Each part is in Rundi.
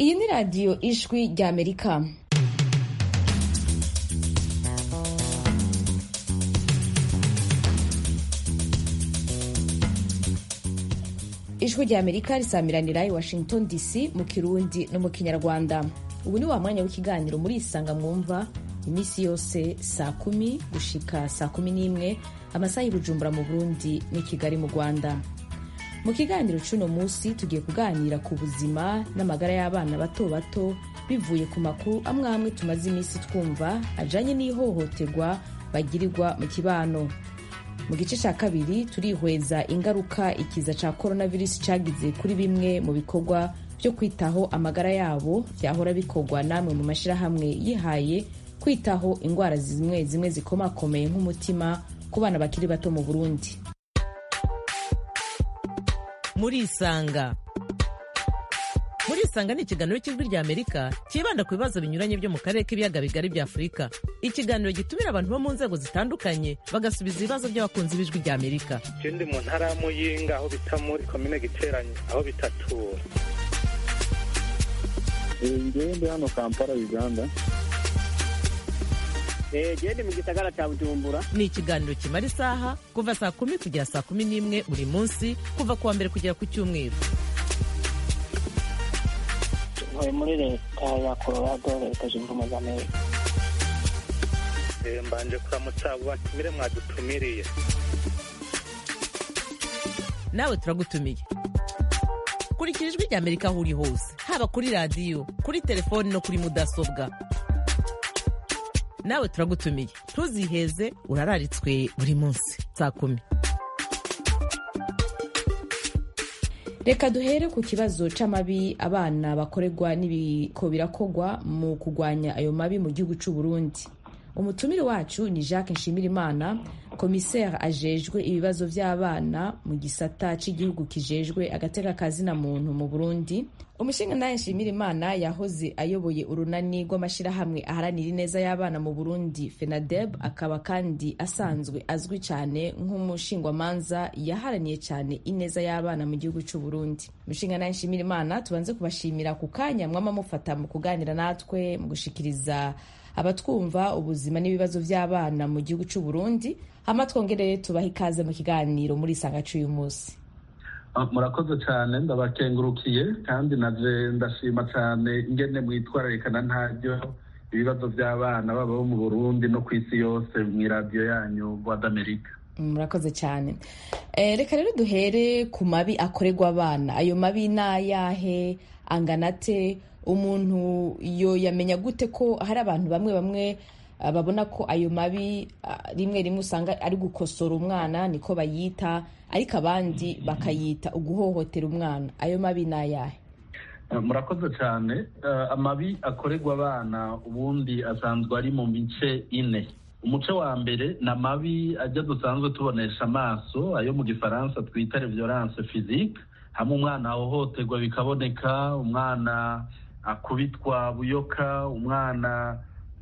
Iyi ni radiyo ijwi ry'Amerika. Ijwi ry'Amerika risamiranira i Washington DC mu Kirundi no mu Kinyarwanda. Ubu ni wa mwanya w'ikiganiro muri Isanga mwumva imisi yose saa 10 gushika saa 11 amasaha y'Ibujumbura mu Burundi ni Kigali mu Rwanda. Mu kiganiro c'uno musi tugiye kuganira ku buzima n'amagara y'abana bato bato bivuye ku makuru amwe tumaze imisi twumva ajanye n'ihohoterwa bagirirwa mu kibano. Mu gice ca kabiri turihweza ingaruka ikiza ca coronavirus cagize kuri bimwe mu bikorwa byo kwitaho amagara yabo byahora bikorwa namwe mu mashirahamwe yihaye kwitaho ingwara zimwe zimwe zikomakomeye nk'umutima ku bana bakiri bato mu Burundi. Murisanga ni ikiganiro cy'ijwi ry'Amerika kibanda ku bibazo binyuranye byo mu karere k'ibiyaga bigari bya Afurika. Ikiganiro gitumira abantu bo mu nzego zitandukanye bagasubiza ibibazo by'abakunzi b'ijwi ry'Amerika. Ndi mu ntara ya Muyinga aho bita muri komine Giteranyi aho bitatura. Ndi hano Kampala Uganda. Ndi mu gisagara cya Bujumbura. Ni ikiganiro kimara isaha kuva saa 10 kugera saa 11 buri munsi kuva kuwa mbere kugera ku cyumweru. Ntuye muri leta ya Colorado, leta zunze ubumwe za Amerika. Mbanje kuramutsa abo batumire mwadutumiriye. Nawe turagutumiye. Kurikira ijwi ry'Amerika aho uri hose, haba kuri radiyo, kuri telefoni no kuri mudasobwa. Nawe turagutumiye. Ntuziheze, urararitswe buri munsi saa 10. Reka duhere ku kibazo c'amabi abana bakorerwa n'ibiko birakogwa mu kugwanya ayo mabi mu gihugu c'u Burundi. Umutumire wacu ni Jacques Nshimirimana, commissaire ajejwe ibibazo vy'abana mu gisata c'igihugu kijejwe agateka kazina muntu mu Burundi. Umushinga naye Nshimirimana yahoze ayoboye urunani rw'amashirahamwe aharanira ineza y'abana mu Burundi FENADEB, akaba kandi asanzwe azwi cyane nk'umushingwamanza yaharaniye cyane ineza y'abana mu gihugu c'u Burundi. Umushinga naye Nshimirimana tubanze kubashimira ku kanya mwama mufata mu kuganira natwe mu gushikiriza abatwumva ubuzima n'ibibazo by'abana mu gihugu c'u Burundi. Hama twongereye tubaha ikaze mu kiganiro muri Isanga c'uyu munsi. Murakoze cyane, ndabakengurukiye kandi naje ndashima cyane ingene mwitwararikana ntaryo ibibazo by'abana baba mu Burundi no kw'isi yose mu radio yanyu Voix d'Amerique. Murakoze cyane. Reka rero duhere ku mabi akorerwa abana. Ayo mabi nayahe, anganate, umuntu yo yamenya gute ko hari abantu bamwe babona ko ayo mabi rimwe usanga ari gukosora umwana niko bayita, ariko abandi bakayita uguhohotera umwana. Ayo mabi nayahe? Murakoze cyane. Amabi akorerwa abana ubundi asanzwe ari mu mice ine. Umuce wa mbere na mabi ajya dusanzwe tubonesha amaso, ayo mu gifaransa twita violence physique, hamwe umwana ahohoterwa bikaboneka, umwana akubitwa buyoka, umwana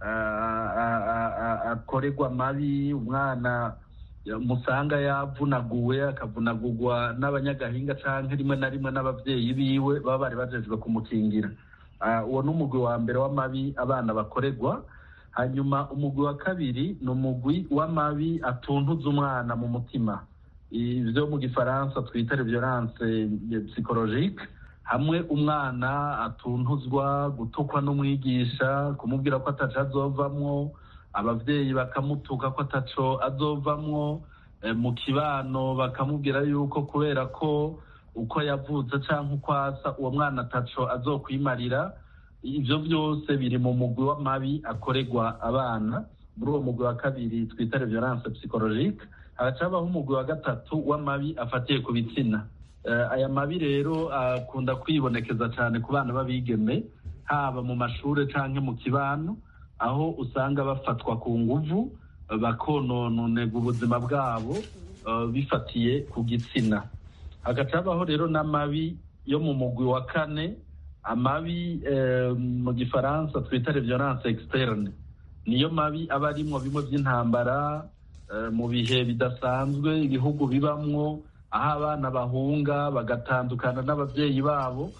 akorerwa mabi, umwana musanga yavunaguwe akavunagurwa n'abanyagahinga canke rimwe na rimwe n'abavyeyi biwe baba bari bajejwe kumukingira. Uwo n'umugwi wa mbere w'amabi abana bakorerwa. Hanyuma umugwi wa kabiri ni umugwi w'amabi atuntuza umwana mu mutima, ivyo mu gifaransa twita violence psychologique, hamwe umwana atuntuzwa gutukwa n'umwigisha, kumubwira ko ataco azovamwo, abavyeyi bakamutuka ko ataco azovamwo, mu kibano bakamubwira yuko kubera ko uko yavutse canke uko asa uwo mwana ataco azokwimarira. Ivyo vyose biri mu mugwi w'amabi akorerwa abana. Muri uwo mugwi wa kabiri twita violence psychologique, hagacabaho umugwi wa gatatu w'amabi afatiye ku bitsina. Aya mabi rero akunda kwibonekeza cyane ku bana b'abigeme, haba mu mashure canke mu kibano, aho usanga bafatwa ku nguvu bakonononega ubuzima bwabo bifatiye ku gitsina. Hagacabaho rero n'amabi yo mu mugwi wa kane, amabi mu gifaransa twita violence externe. Niyo mabi aba arimwo bimwe by'intambara mu bihe bidasanzwe ibihugu bibamwo, aho abana bahunga bagatandukana n'abavyeyi babo,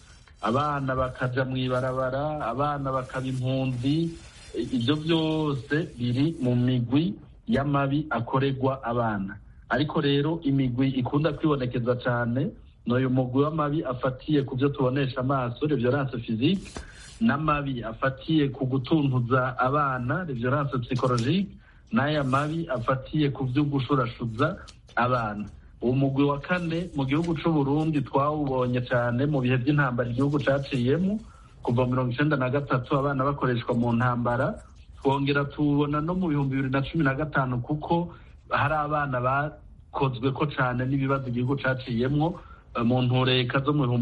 abana bakaja mw'ibarabara, abana bakaba impunzi. Ibyo byose biri mu migwi y'amabi akorerwa abana. Ariko rero imigwi ikunda kwibonekeza cyane n'uyu mugwi w'amabi afatiye ku byo tubonesha amaso, les violences physiques, n'amabi afatiye ku gutuntuza abana, les violences psychologiques, n'aya mabi afatiye ku byo gushurashuza abana. Uwo mugwi wa kane mu gihugu c'u Burundi twawubonye cyane mu bihe by'intambara igihugu caciyemo kuva 1993 abana bakoreshwa mu ntambara, twongera tubona no mu 2015 kuko hari abana bakozwe ko cyane n'ibibazo igihugu caciyemo mu ntureka zo mu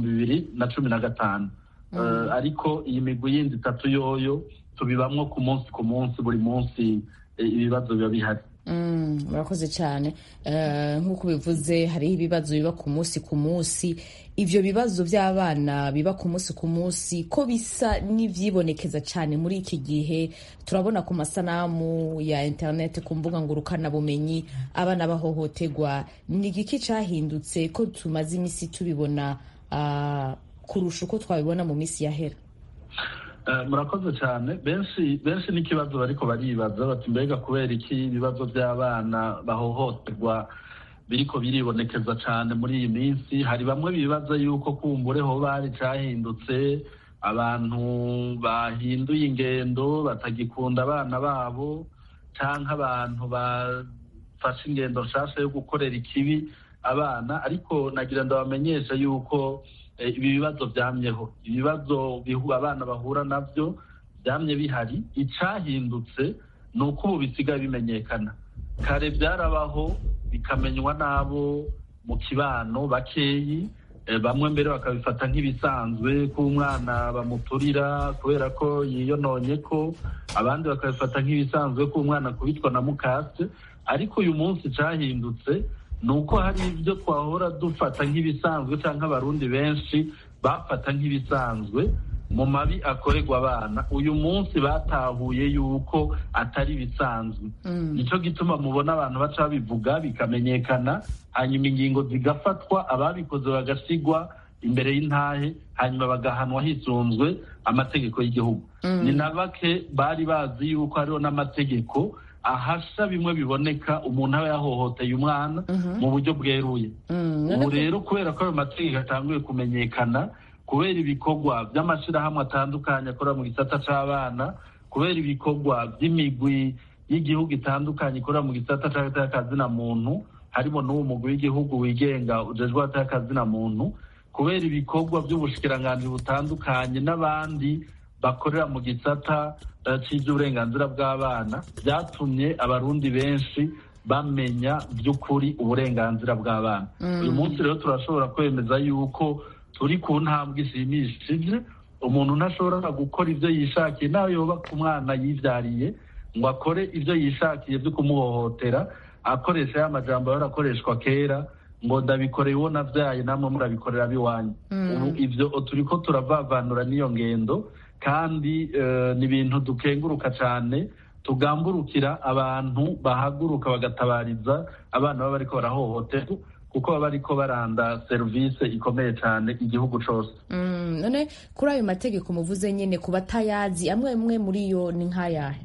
2015. Ariko iyi migwi yindi itatu yoyo tubibamwo ku munsi buri munsi ibibazo biba bihari. Murakoze cyane. Nk'uko bivuze hariho ibibazo biba ku munsi. Ivyo bibazo by'abana biba ku munsi ko bisa n'ivyibonekeza cyane muri iki gihe. Turabona ku masanamu ya internet, ku mbuga ngurukanabumenyi, abana bahohoterwa. Ni igiki cahindutse ko tumaze imisi tubibona kurusha uko twabibona mu misi yahera? Murakoze cyane. Benshi n'ikibazo bariko baribaza bati mbega kubera iki ibibazo by'abana bahohoterwa biriko biribonekeza cyane muri iyi minsi. Hari bamwe bibaza yuko kumbure ho bari cahindutse, abantu bahinduye ingendo batagikunda abana babo, canke abantu bafashe ingendo nshasha yo gukorera ikibi abana. Ariko nagira ndabamenyesha yuko ibi bibazo byamyeho, ibibazo abana bahura nabyo byamye bihari. Icahindutse ni uko ubu bisigaye bimenyekana. Kare byarabaho bikamenywa n'abo mu kibano bakeyi, bamwe mbere bakabifata nk'ibisanzwe ko umwana bamuturira kubera ko yiyononye ko, abandi bakabifata nk'ibisanzwe ko umwana kubitwa na mukase. Ariko uyu munsi cahindutse nuko hari ibyo twahora dufata nk'ibisanzwe cyangwa abarundi benshi bafata nk'ibisanzwe mu mabi akorerwa abana, uyu munsi batahuye yuko atari bisanzwe. Nico gituma mubona abantu baca babivuga bikamenyekana, hanyuma ingingo zigafatwa, ababikoze bagasigwa imbere y'intahe, hanyuma bagahanwa hisunzwe amategeko y'igihugu. Ni na bake bari bazi yuko hariho n'amategeko ahasha bimwe biboneka umuntu aba yahohoteye umwana mu buryo bweruye. Ubu rero kubera ko ayo mategeko atanguye kumenyekana, kubera ibikorwa by'amashirahamwe atandukanye akorera mu gisata c'abana, kubera ibikorwa by'imigwi y'igihugu itandukanye ikorera mu gisata c'akazina muntu, harimo n'uwo mugwi w'igihugu wigenga ujejwe akazina muntu, kubera ibikorwa by'ubushikiranganji butandukanye n'abandi bakorera mu gisata cy'iby'uburenganzira bw'abana, byatumye abarundi benshi bamenya by'ukuri uburenganzira bw'abana. Uyu munsi rero turashobora kwemeza yuko turi ku ntambwe ishimishije. Umuntu ntashobora gukora ibyo yishakiye, nawe yoba ku mwana yibyariye ngo akore ibyo yishakiye byo kumuhohotera, akoresha ya majambo yarakoreshwa kera ngo ndabikoreye uwo navyaye namwe murabikorera biwanyu. Ubu ivyo turiko turavavanura n'iyo ngendo, kandi ni ibintu dukenguruka cyane, tugamburukira abantu bahaguruka bagatabariza abana baba bariko barahohoterwa, kuko baba bariko baranda serivisi ikomeye cyane igihugu cose. None kuri ayo mategeko muvuze nyene, ku batayazi amwe muri yo ni nk'ayahe?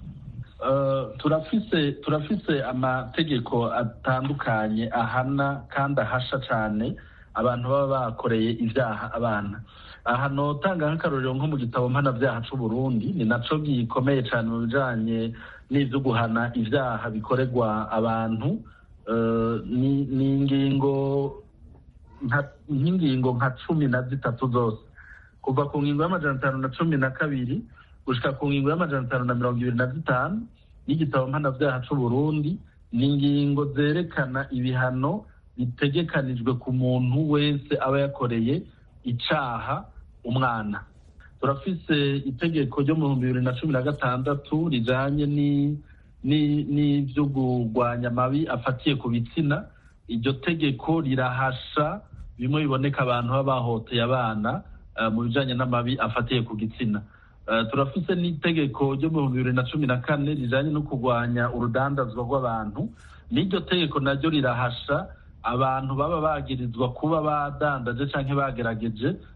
Turafise amategeko atandukanye ahana kandi ahasha cyane abantu baba bakoreye ibyaha abana. Aha notanga nk'akarorero nko mu gitabo mpanabyaha c'u Burundi, ni naco gikomeye cyane mu bijanye n'ivyo guhana ibyaha bikorerwa abantu. Ni ingingo nka 13 zose, kuva ku ngingo y'512 gushika ku ngingo y'525 y'igitabo mpanabyaha c'u Burundi. Ni ingingo zerekana ibihano bitegekanijwe ku muntu wese aba yakoreye icaha umwana. Turafise itegeko ryo mu 2016 rijanye n'ivyo kurwanya amabi afatiye ku bitsina. Iryo tegeko rirahasha bimwe biboneka abantu baba bahoteye abana mu bijanye n'amabi afatiye ku gitsina. Turafise n'itegeko ryo mu 2014 rijanye no kurwanya urudandazwa rw'abantu. N'iryo tegeko naryo rirahasha abantu baba bagirizwa kuba badandaje canke bagerageje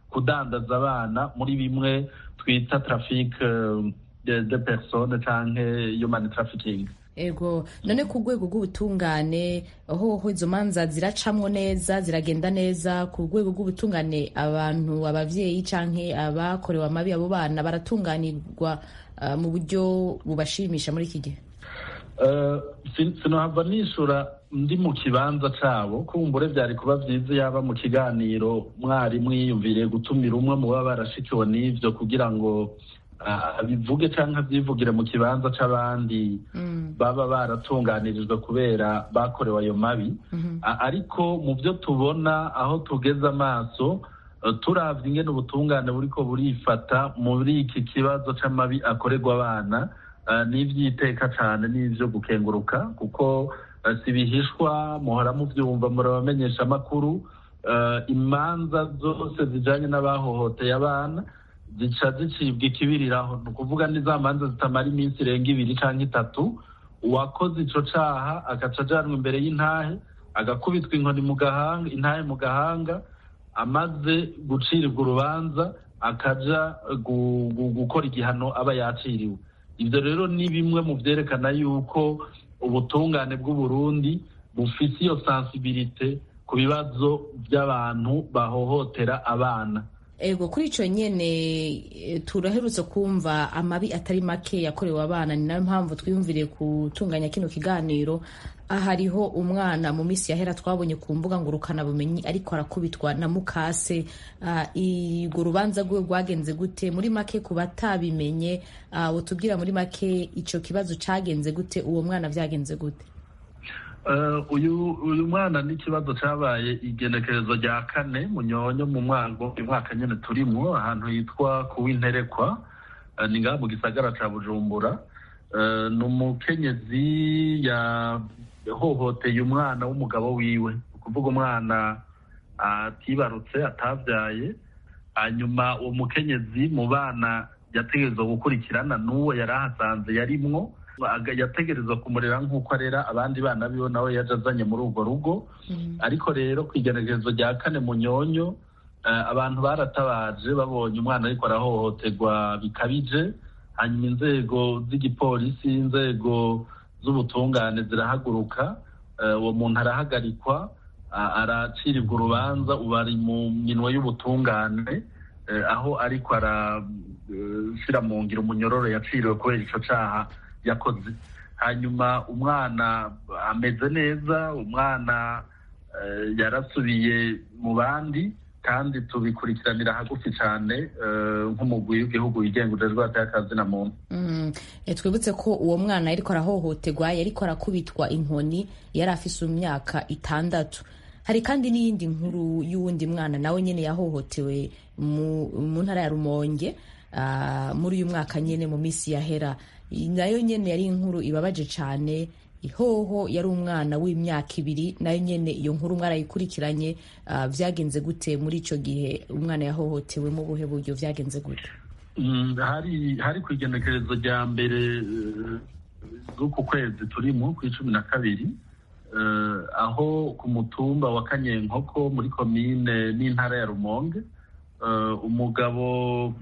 kudandaza abana muri bimwe twita trafic de personnes canke human trafficking. Ego, none ku rwego rw'ubutungane hoho izo manza ziracamwo neza, ziragenda neza? Ku rwego rw'ubutungane abavyeyi canke abakorewe amabi abo bana baratunganirwa mu buryo bubashimisha muri iki gihe? Sinohava nishura ndi mu kibanza cabo, kumbure vyari kuba vyiza yaba mu kiganiro mwari mwiyumviriye gutumira umwe mu baba barashikiwe n'ivyo kugira ngo abivuge canke avyivugire mu kibanza c'abandi baba baratunganirijwe kubera bakorewe ayo mabi. Ariko mu vyo tubona aho tugeze amaso, turavye ingene ubutungane buriko burifata muri iki kibazo c'amabi akorerwa abana, n'ivyiteka cane n'ivyo gukenguruka, kuko si bihishwa, muhora muvyumva, murabamenyesha amakuru, imanza zose zijanye n'abahohoteye abana zica zicibwa ikibiriraho. Ni ukuvuga ni za manza zitamara iminsi irenga 2 canke 3, uwakoze ico caha agaca ajanwa imbere y'intahe, agakubitwa inkoni mu gahanga, intahe mu gahanga, amaze gucirirwa urubanza akaja gukora igihano aba yaciriwe. Ivyo rero ni bimwe mu vyerekana yuko ubutungane bw'Uburundi bufise iyo sensibilité ku bibazo by'abantu bahohotera abana. Ego, kuri ico nyene turaherutse kumva amabi atari make yakorewe abana, ni nayo mpamvu twiyumviriye gutunganya kino kiganiro. Hariho umwana mu misi yahera twabonye ku mbuga ngurukana bumenyi ariko arakubitwa na mukase. Urwo rubanza rwe rwagenze gute? Muri make ku batabimenye, utubwira muri make ico kibazo cagenze gute, uwo mwana vyagenze gute? Uyu mwana ni ikibazo cabaye igenekerezo rya 4 Munyonyo mu mwaka nyene turimwo, ahantu hitwa Kuwinterekwa, ni ngaha mu gisagara ca Bujumbura. Ni umukenyezi yahohoteye umwana w'umugabo wiwe, kuvuga umwana atibarutse, atavyaye. Hanyuma uwo mukenyezi mu bana yategerezwa gukurikirana n'uwo yari ahasanze yarimwo, yategerezwa kumurera nk'uko arera abandi bana biwe nawe yaje azanye muri urwo rugo. Ariko rero kw'igenekerezo rya 4 Munyonyo, abantu baratabaje babonye umwana ariko arahohoterwa bikabije. Hanyuma inzego z'igipolisi, inzego z'ubutungane zirahaguruka, uwo muntu arahagarikwa, aracirirwa urubanza, ubu ari mu minwe y'ubutungane, aho ariko arashira mu ngiro umunyororo yaciriwe kubera ico caha yakoze. Hanyuma umwana ameze neza, umwana yarasubiye mu bandi, kandi tubikurikiranira hagufi cyane nk'umugwi w'igihugu wigenga ujejwe akazi na muntu. Twibutse ko uwo mwana yariko arahohoterwa, yariko arakubitwa inkoni, yari afise imyaka 6. Hari kandi n'iyindi nkuru y'uwundi mwana nawe nyene yahohotewe mu ntara ya Rumonge muri uyu mwaka nyene mu misi yahera. Nayo nyene yari inkuru ibabaje cane. Ihoho yari umwana w'imyaka 2, nayo nyene iyo nkuru mwarayikurikiranye. Vyagenze gute muri ico gihe umwana yahohotewe, mu buhe buryo vyagenze gute? Hari kw'igenekerezo rya mbere z'uku kwezi turimo ku 12, aho ku mutumba wa Kanyenkoko muri komine n'intara ya Rumonge, umugabo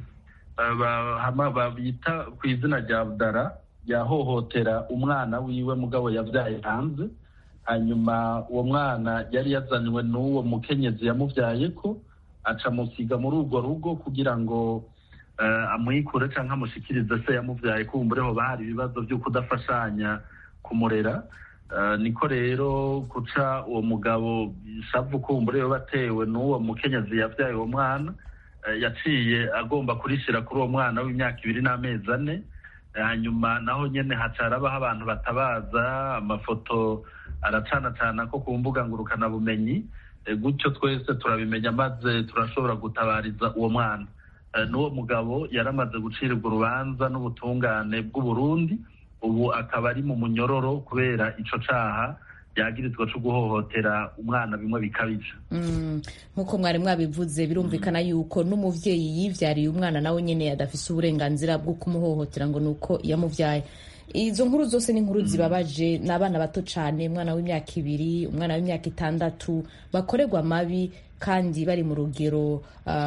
babita ku izina rya Abdara yahohotera umwana wiwe mugabo yavyaye hanze. Hanyuma uwo mwana yari yazanywe n'uwo mukenyezi yamuvyaye ko, aca musiga muri urwo rugo kugira ngo amwikure canke amushikirize se yamuvyaye, kumbureho bahari ibibazo vyo kudafashanya kumurera. Niko rero kuca uwo mugabo shavu kumbureho batewe n'uwo mukenyezi yavyaye uwo mwana, yaciye agomba kurishira kuri uwo mwana w'imyaka 2 n'amezi 4. Hanyuma naho nyene hacarabaho abantu batabaza, amafoto aracanacana ko ku mbuga ngurukana bumenyi, gutyo twese turabimenya maze turashobora gutabariza uwo mwana. N'uwo mugabo yaramaze gucirirwa urubanza n'ubutungane bw'Uburundi, ubu akaba ari mu munyororo kubera ico caha yagirizwa cyo guhohotera umwana bimwe bikabije. Nkuko mwari mwabivuze, birumvikana yuko n'umuvyeyi yivyariye umwana nawe nyene adafise uburenganzira bwo kumuhohotera ngo nuko yamuvyaye. izo nkuru zose ni inkuru zibabaje. Ni abana bato cyane, umwana w'imyaka 2, umwana w'imyaka 6 bakorerwa amabi kandi bari mu rugero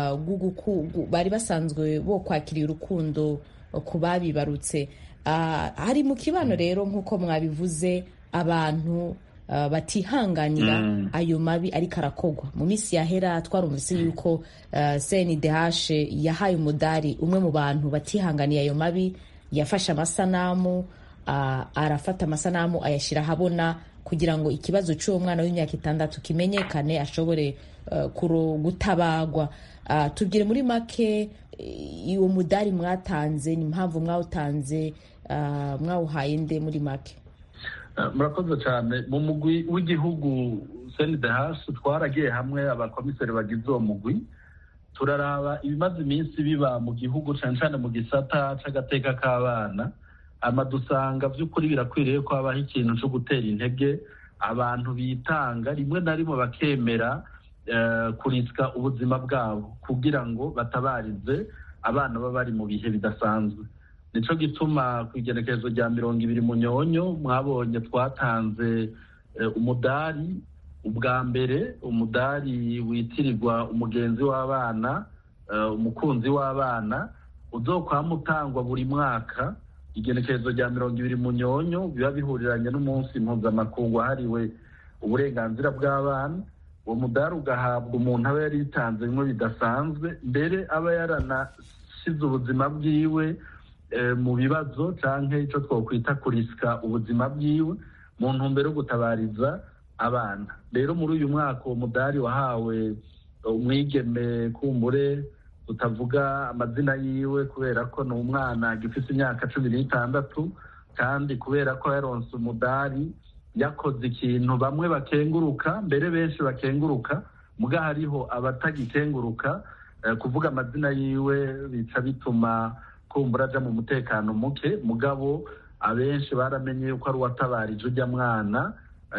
bari basanzwe bo kwakiriye urukundo ku babibarutse. Hari mu kibano rero nk'uko mwabivuze abantu batihanganira ayo mabi ariko arakogwa. Mu minsi yahera twarumvise yuko CNDH yahaye umudari umwe mu bantu batihanganiye ayo mabi, yafashe amasanamu, arafata amasanamu ayashyira ahabona kugira ngo ikibazo cy'uwo mwana w'imyaka 6 kimenyekane, ashobore gutabagwa. Tubwire muri make uwo mudari mwatanze, ni impamvu mwawutanze, mwawuhaye nde muri make? Murakoze cyane. Mu mugwi w'igihugu CNDH twaragiye hamwe abakomiseri bagize uwo mugwi, turaraba ibimaze iminsi biba mu gihugu cyane cyane mu gisata c'agateka k'abana. Dusanga by'ukuri birakwiriye ko habaho ikintu cyo gutera intege abantu bitanga rimwe na rimwe bakemera kurisika ubuzima bwabo kugira ngo batabarize abana baba bari mu bihe bidasanzwe. Nico gituma ku igenekerezo rya 20 Munyonyo mwabonye twatanze umudari. Ubwa mbere umudari witirirwa umugenzi w'abana, umukunzi w'abana, uzokwamutangwa buri mwaka igenekerezo rya 20 Munyonyo, biba bihuriranye n'umunsi mpuzamakungu wahariwe uburenganzira bw'abana. Uwo mudari ugahabwa umuntu aba yari yitanze bimwe bidasanzwe, mbere aba yaranashize ubuzima bwiwe mu bibazo canke ico twokwita kurisika ubuzima bwiwe mu ntumbero yo gutabariza abana. Rero muri uyu mwaka uwo mudari wahawe umwigeme kumbure utavuga amazina yiwe kubera ko ni umwana agifite imyaka 16, kandi kubera ko yaronse umudari yakoze ikintu bamwe bakenguruka, mbere benshi bakenguruka, muga hariho abatagikenguruka. Kuvuga amazina yiwe bica bituma kumbura aja mu mutekano muke, mugabo abenshi baramenye yuko ari uwatabarije ujya mwana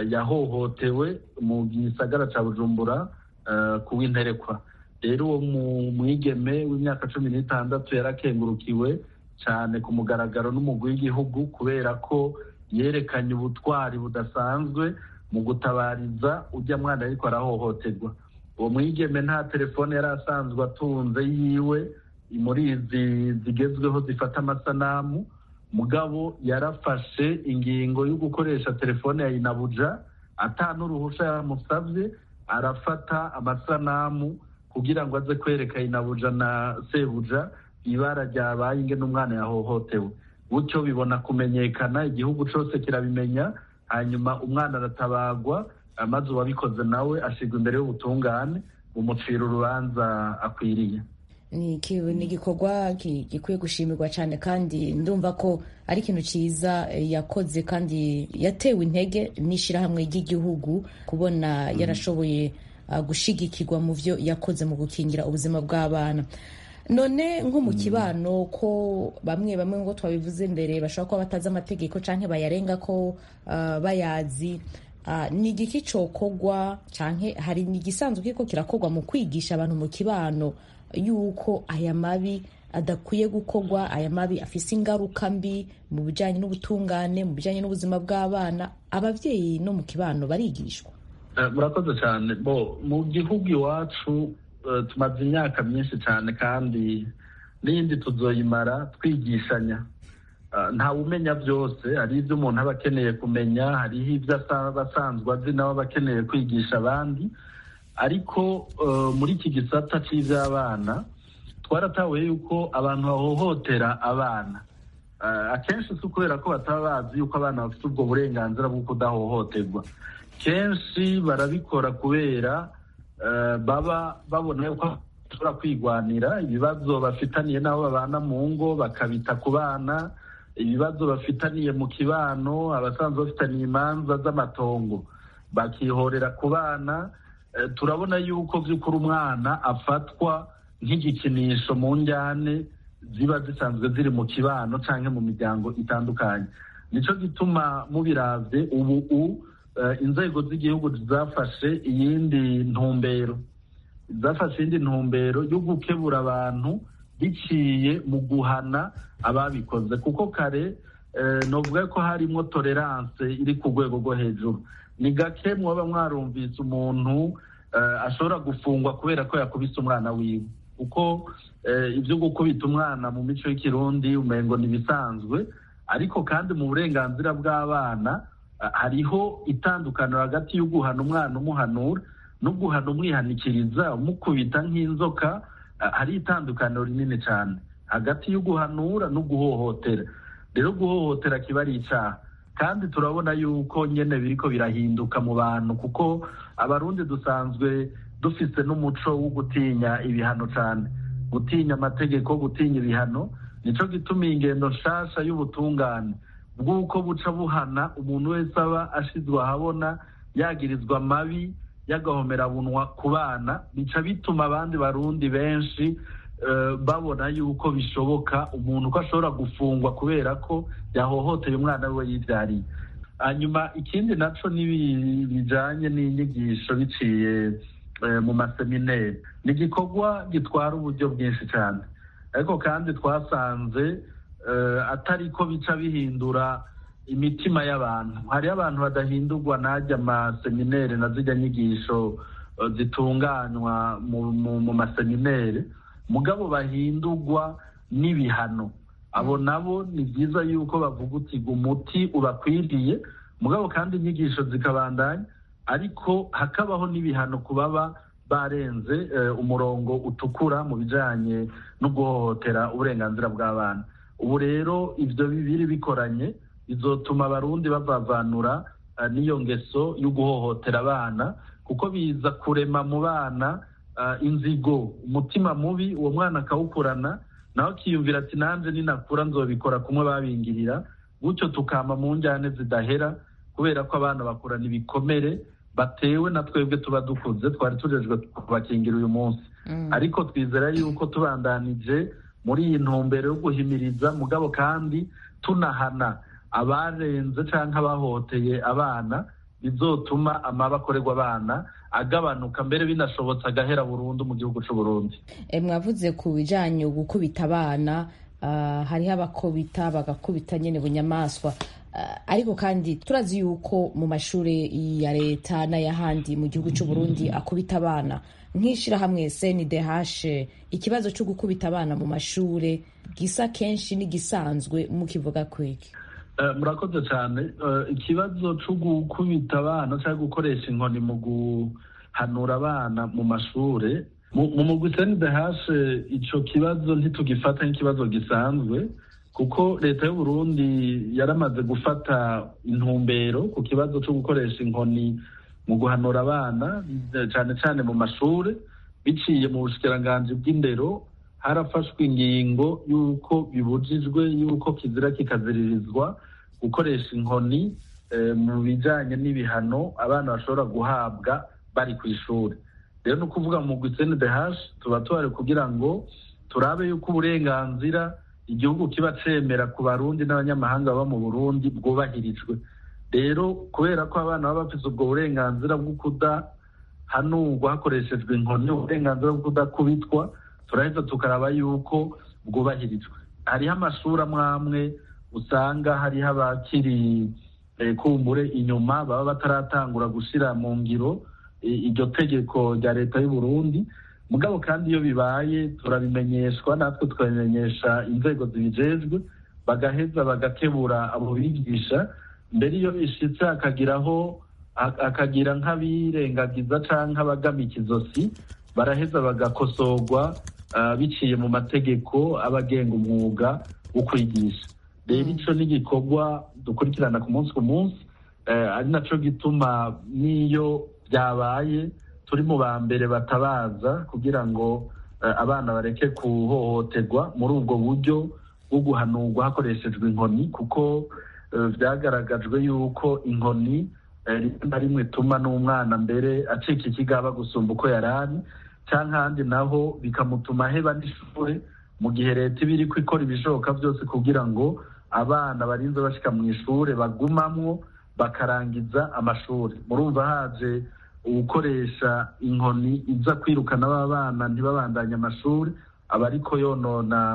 yahohotewe mu gisagara ca Bujumbura kuw'Interekwa. Rero uwo mwigeme w'imyaka 16 yarakengurukiwe cyane ku mugaragaro n'umugwi w'igihugu kubera ko yerekanye ubutwari budasanzwe mu gutabariza ujya mwana ariko arahohoterwa. Uwo mwigeme nta telefone yari asanzwe atunze yiwe muri izi zigezweho zifata amasanamu, mugabo yarafashe ingingo yo gukoresha telefone ya inabuja n'uruhusha yamusabye, arafata amasanamu kugira ngo aze kwereka inabuja na sebuja ibara ryabaye ingene umwana yahohotewe. Gutyo bibona kumenyekana, igihugu cyose kirabimenya, hanyuma umwana aratabagwa, maze uwabikoze nawe ashirwa imbere y'ubutungane bumucira urubanza akwiriye. Ni igikorwa gikwiye gushimirwa cyane, kandi ndumva ko ari ikintu cyiza yakoze, kandi yatewe intege n'ishyirahamwe ry'igihugu kubona yarashoboye gushigikirwa mu byo yakoze mu gukingira ubuzima bw'abana. None nko mu kibano ko bamwe ngo twabivuze mbere bashobora kuba batazi amategeko canke bayarenga ko bayazi, ni igiki cokogwa canke hari igisanzwe kiko kirakogwa mu kwigisha abantu mu kibano yuko aya mabi adakwiye gukogwa, aya mabi afise ingaruka mbi mu bijanye n'ubutungane, mu bijanye n'ubuzima bw'abana? Abavyeyi no mu kibano barigishwa? Murakoze cyane. Mu gihugu iwacu tumaze imyaka myinshi cyane, kandi n'iyindi tuzoyimara twigishanya. Ntawe umenya byose, hari ibyo umuntu aba akeneye kumenya, hariho ibyo asanzwe azi nawe aba akeneye kwigisha abandi. Ariko muri iki gisata cy'iby'abana twaratahuye yuko abantu bahohotera abana akenshi si ukubera ko bataba bazi yuko abana bafite ubwo burenganzira bwo kudahohoterwa. Kenshi barabikora kubera baba babona yuko bashobora kwigwanira ibibazo bafitaniye n'abo babana mu ngo, bakabita ku bana, ibibazo bafitaniye mu kibano, abasanzwe bafitaniye imanza z'amatongo bakihorera ku bana. Turabona yuko by'ukuri umwana afatwa nk'igikinisho mu njyane ziba zisanzwe ziri mu kibano cyangwa mu miryango itandukanye. Nico gituma mubiravye ubu inzego z'igihugu zafashe iyindi ntumbero yo gukebura abantu biciye mu guhana ababikoze, kuko kare novuga ko harimo tolerance iri ku rwego rwo hejuru. Ni gake mwoba mwarumvise umuntu ashobora gufungwa kubera ko yakubise umwana wiwe, kuko ibyo gukubita umwana mu mico y'ikirundi umengo ntibisanzwe, ariko kandi mu burenganzira bw'abana hariho itandukaniro hagati yo guhana umwana umuhanura no guhana umwihanikiriza umukubita nk'inzoka. Hari itandukaniro rinini cyane hagati yo guhanura no guhohotera. Rero guhohotera kiba ari icyaha, kandi turabona yuko nyene biriko birahinduka mu bantu, kuko abarundi dusanzwe dufise n'umuco wo gutinya ibihano cyane, gutinya amategeko, gutinya ibihano. Nico gituma ingendo nshasha y'ubutungane bw'uko buca buhana umuntu wese aba ashizwe ahabona yagirizwa mabi y'agahomerabunwa ku bana, bica bituma abandi barundi benshi babona yuko bishoboka umuntu ko ashobora gufungwa kubera ko yahohoteye umwana we yibyariye. Hanyuma ikindi naco bijanye n'inyigisho biciye mu maseminari, ni igikorwa gitwara uburyo bwinshi cyane, ariko kandi twasanze atari ko bica bihindura imitima y'abantu. Hariyo abantu badahindurwa n'ajya amaseminari na zijya nyigisho zitunganywa mu maseminari, mugabo bahindurwa n'ibihano. Abo nabo ni byiza yuko bavuga uti umuti ubakwiriye, mugabo kandi inyigisho zikabandanya, ariko hakabaho n'ibihano ku baba barenze umurongo utukura mu bijanye no guhohotera uburenganzira bw'abana. Ubu rero ivyo bibiri bikoranye bizotuma abarundi bavavanura n'iyo ngeso yo guhohotera abana, kuko biza kurema mu bana inzigo, umutima mubi, uwo mwana akawukurana, naho akiyumvira ati nanje ninakura nzobikora kumwe babingirira, gutyo tukama mu njyane zidahera, kubera ko abana bakurana ibikomere batewe na twebwe tuba dukuze twari tujejwe kubakingira uyu munsi. Ariko twizera yuko tubandanije muri iyi ntumbero yo guhimiriza, mugabo kandi tunahana abarenze canke abahohoteye abana, bizotuma amabakorerwa abana agabanuka, mbere binashobotse agahera burundu mu gihugu c'u Burundi. Mwavuze ku bijanye gukubita abana, hariho abakubita bagakubita nyene bunyamaswa, ariko kandi turazi yuko mu mashuri ya leta n'ayahandi mu gihugu c'u Burundi akubita abana. Nk'ishirahamwe CNDH, ikibazo cyo gukubita abana mu mashuri gisa kenshi n'igisanzwe, mukivuga kwiki? Murakoze cyane. Ikibazo cyo gukubita abana cyangwa gukoresha inkoni mu guhanura abana mu mashuri, mu mugwi CNDH ico kibazo ntitugifata nk'ikibazo gisanzwe, kuko leta y'u Burundi yaramaze gufata intumbero ku kibazo cyo gukoresha inkoni mu guhanura abana, cyane cyane mu mashuri. Biciye mu bushikiranganji bw'indero harafashwe ingingo y'uko bibujijwe, y'uko kizira kikaziririzwa gukoresha inkoni mu bijanye n'ibihano abana bashobora guhabwa bari ku ishuri. Rero ni ukuvuga mu CNDH tuba tuhari kugira ngo turabe yuko uburenganzira igihugu kiba cemera ku barundi n'abanyamahanga baba mu Burundi bwubahirijwe. Rero kubera ko abana baba bafise ubwo burenganzira bwo kudahanurwa hakoreshejwe inkoni, uburenganzira bwo kudakubitwa, turaheza tukaraba yuko bwubahirijwe. Hariho amashuri amwe usanga hariho abakiri kumbure inyuma, baba bataratangura gushira mu ngiro iryo tegeko rya leta y'u Burundi, mugabo kandi iyo bibaye turabimenyeshwa, natwe tukabimenyesha inzego zibijejwe, bagaheza bagakebura abo bigisha. Mbere iyo bishitse akagira nk'abirengagiza canke abagamica izosi, baraheza bagakosorwa biciye mu mategeko abagenga umwuga wo kwigisha. Rero ico ni igikorwa dukurikirana ku munsi ku munsi, ari naco gituma n'iyo byabaye turi mu ba mbere batabaza kugira ngo abana bareke kuhohoterwa muri ubwo buryo bwo guhanurwa hakoreshejwe inkoni, kuko vyagaragajwe yuko inkoni rimwe na rimwe ituma n'umwana mbere acika ikigaba gusumba uko yarari, canke ahandi naho bikamutuma aheba n'ishure, mu gihe leta iba iriko ikora ibishoboka vyose kugira ngo abana barinze bashika mu ishure bagumamwo bakarangiza amashuri. Murumva haje ugukoresha inkoni iza kwirukana aba bana ntibabandanye amashuri, aba ariko yonona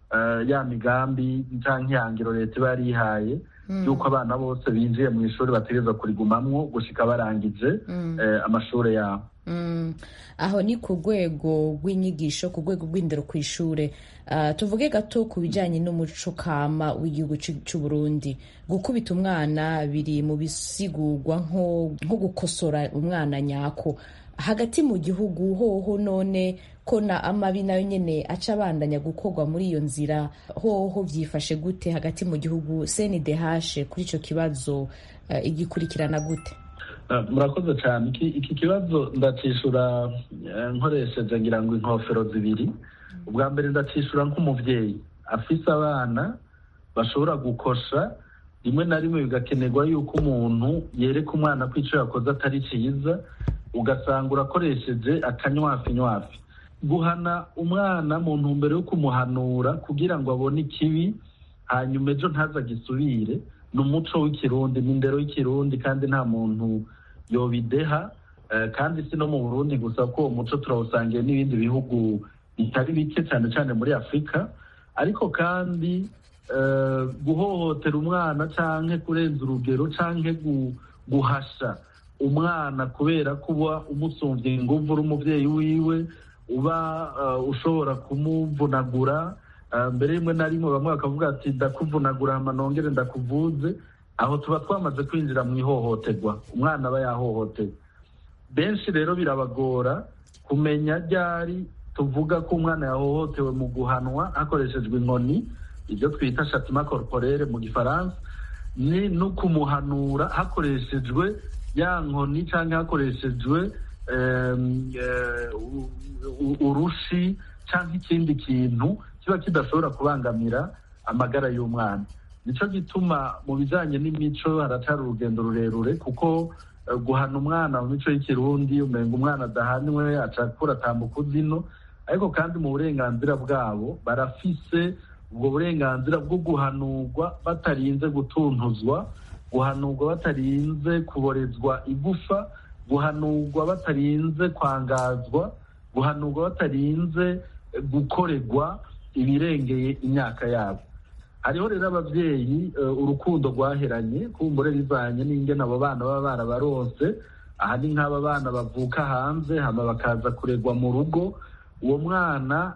ya migambi canke ihangiro leta iba yarihaye yuko abana bose binjiye mu ishuri bategerezwa kurigumamwo gushika barangije amashure yabo. Aho ni ku rwego rw'inyigisho, ku rwego rw'indero ku ishure. Tuvuge gato ku bijyanye n'umuco kama w'igihugu cy'u Burundi. Gukubita umwana biri mu bisigurwa nko gukosora umwana nyako. Hagati mu gihugu hoho none ko na amabi nayo nyene aca abandanya gukorwa muri iyo nzira, hoho vyifashe gute hagati mu gihugu? CNDH kuri ico kibazo igikurikirana gute? Murakoze cyane. Iki kibazo ndacishura nkoresheje ngira ngo inkofero zibiri. Ubwa mbere ndacishura nk'umuvyeyi afise abana bashobora gukosha, rimwe na rimwe bigakenerwa yuko umuntu yereka umwana ko ico yakoze atari ciza, ugasanga urakoresheje akanywafi. Guhana umwana mu ntumbero yo kumuhanura kugira ngo abone ikibi hanyuma ejo ntazagisubire, ni umuco w'ikirundi, ni indero y'ikirundi, kandi nta muntu yobideha. Kandi si no mu Burundi gusa, ko umuco turawusangiye n'ibindi bihugu bitari bike, cyane cyane muri Afurika. Ariko kandi guhohotera umwana canke kurenza urugero canke guhasha umwana kubera kuba umusumvye inguvu uri umuvyeyi wiwe, uba ushobora kumuvunagura, mbere rimwe na rimwe bamwe bakavuga ati ndakuvunagura hama nongere ndakuvuze. Aho tuba twamaze kwinjira mu ihohoterwa, umwana aba yahohotewe. Benshi rero birabagora kumenya ryari tuvuga ko umwana yahohotewe mu guhanwa hakoreshejwe inkoni, ibyo twita châtiment corporel mu Gifaransa, ni no kumuhanura hakoreshejwe ya nkoni cyangwa hakoreshejwe urushi cyangwa ikindi kintu kiba kidashobora kubangamira amagara y'umwana. Nico gituma mu bijanye n'imico haracari urugendo rurerure, kuko guhana umwana mu mico y'ikirundi umenga umwana adahanwe acakura atambuka uzino, ariko kandi mu burenganzira bwabo barafise ubwo burenganzira bwo guhanurwa batarinze gutuntuzwa, guhanurwa batarinze kuborezwa igufa, guhanurwa batarinze kwangazwa, guhanurwa batarinze gukorerwa ibirengeye imyaka yabo. Hariho rero abavyeyi urukundo rwaheranye kumbure bivanye n'ingene abo bana baba barabaronse. Aha ni nk'aba bana bavuka hanze hama bakaza kuregwa mu rugo, uwo mwana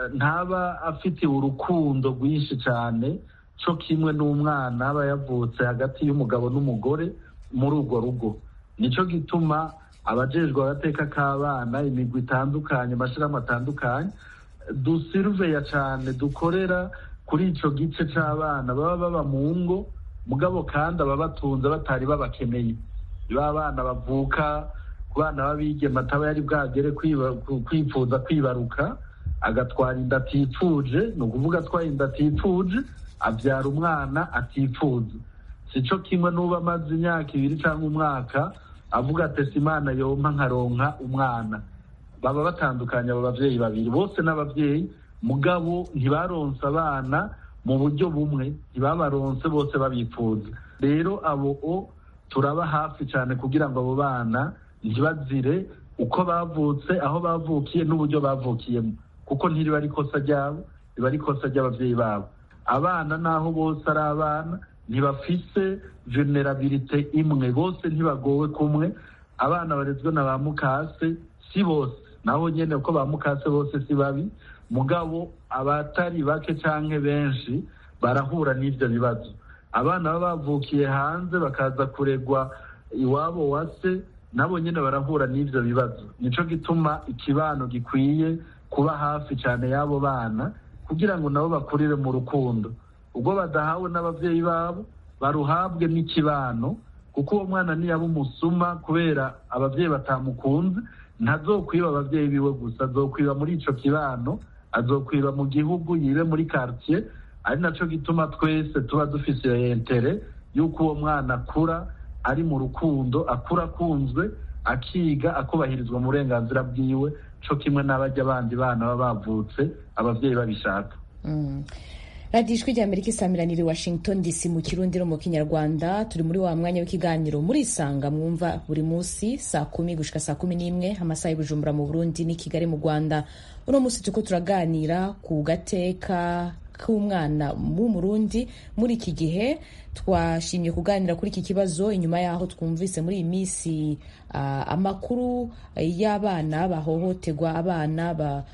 ntaba afitiwe urukundo rwinshi cyane cyo kimwe n'umwana aba yavutse hagati y'umugabo n'umugore muri urwo rugo. Nico gituma abajejwe agateka k'abana, imigwi itandukanye, amashirahamwe atandukanye, dusurveya cyane, dukorera kuri ico gice c'abana baba baba mu ngo mugabo kandi ababatunze batari babakeneye. Ba bana bavuka ku bana babigeme ataba yari bwagere kwifuza kwibaruka, agatwara inda atipfuje, ni ukuvuga atwaye inda atipfuje, abyara umwana atipfuza. Sico kimwe n'uba amaze imyaka 2 cyangwa umwaka avuga ati Imana yompa nkaronka umwana. Baba batandukanye abo bavyeyi babiri, bose n'abavyeyi mugabo ntibaronse abana mu buryo bumwe, ntibabaronse bose babipfuza. Rero abo turaba hafi cyane kugira ngo abo bana ntibazire uko bavutse, aho bavukiye n'uburyo bavukiyemo, kuko ntiriba ari ikosa ryabo, riba ari ikosa ry'abavyeyi babo. Abana naho bose ari abana ntibafise vulnerabilité imwe, bose ntibagowe kumwe. Abana barezwe na ba mukase si bose, naho nyene uko ba mukase bose si babi, mugabo abatari bake canke benshi barahura n'ivyo bibazo. Abana baba bavukiye hanze bakaza kuregwa iwabo wase, nabo nyene barahura n'ivyo bibazo. Nico gituma ikibano gikwiye kuba hafi cyane y'abo bana kugira ngo nabo bakurire mu rukundo. Ubwo badahawe n'abavyeyi babo baruhabwe n'ikibano, kuko uwo mwana niyaba umusuma kubera abavyeyi batamukunze, ntazokwiba abavyeyi biwe gusa, azokwiba muri ico kibano, azokwiba mu gihugu, yibe muri quartier. Ari naco gituma twese tuba dufise intere yuko uwo mwana akura ari mu rukundo, akura akunzwe, akiga, akubahirizwa mu burenganzira bwiwe co kimwe n'abajya abandi bana baba bavutse abavyeyi babishaka. Radio Ijwi ry'Amerika isamiranira i Washington DC mu Kirundi no mu Kinyarwanda. Turi muri wa mwanya w'ikiganiro muri Isanga mwumva buri munsi saa 10 gushika saa 11 amasaha i Bujumbura mu Burundi ni Kigali mu Rwanda. Uno munsi tuko turaganira ku gateka k'umwana w'umurundi muri iki gihe. Twashimye kuganira kuri iki kibazo inyuma y'aho twumvise muri iyi minsi amakuru y'abana bahohoterwa, abana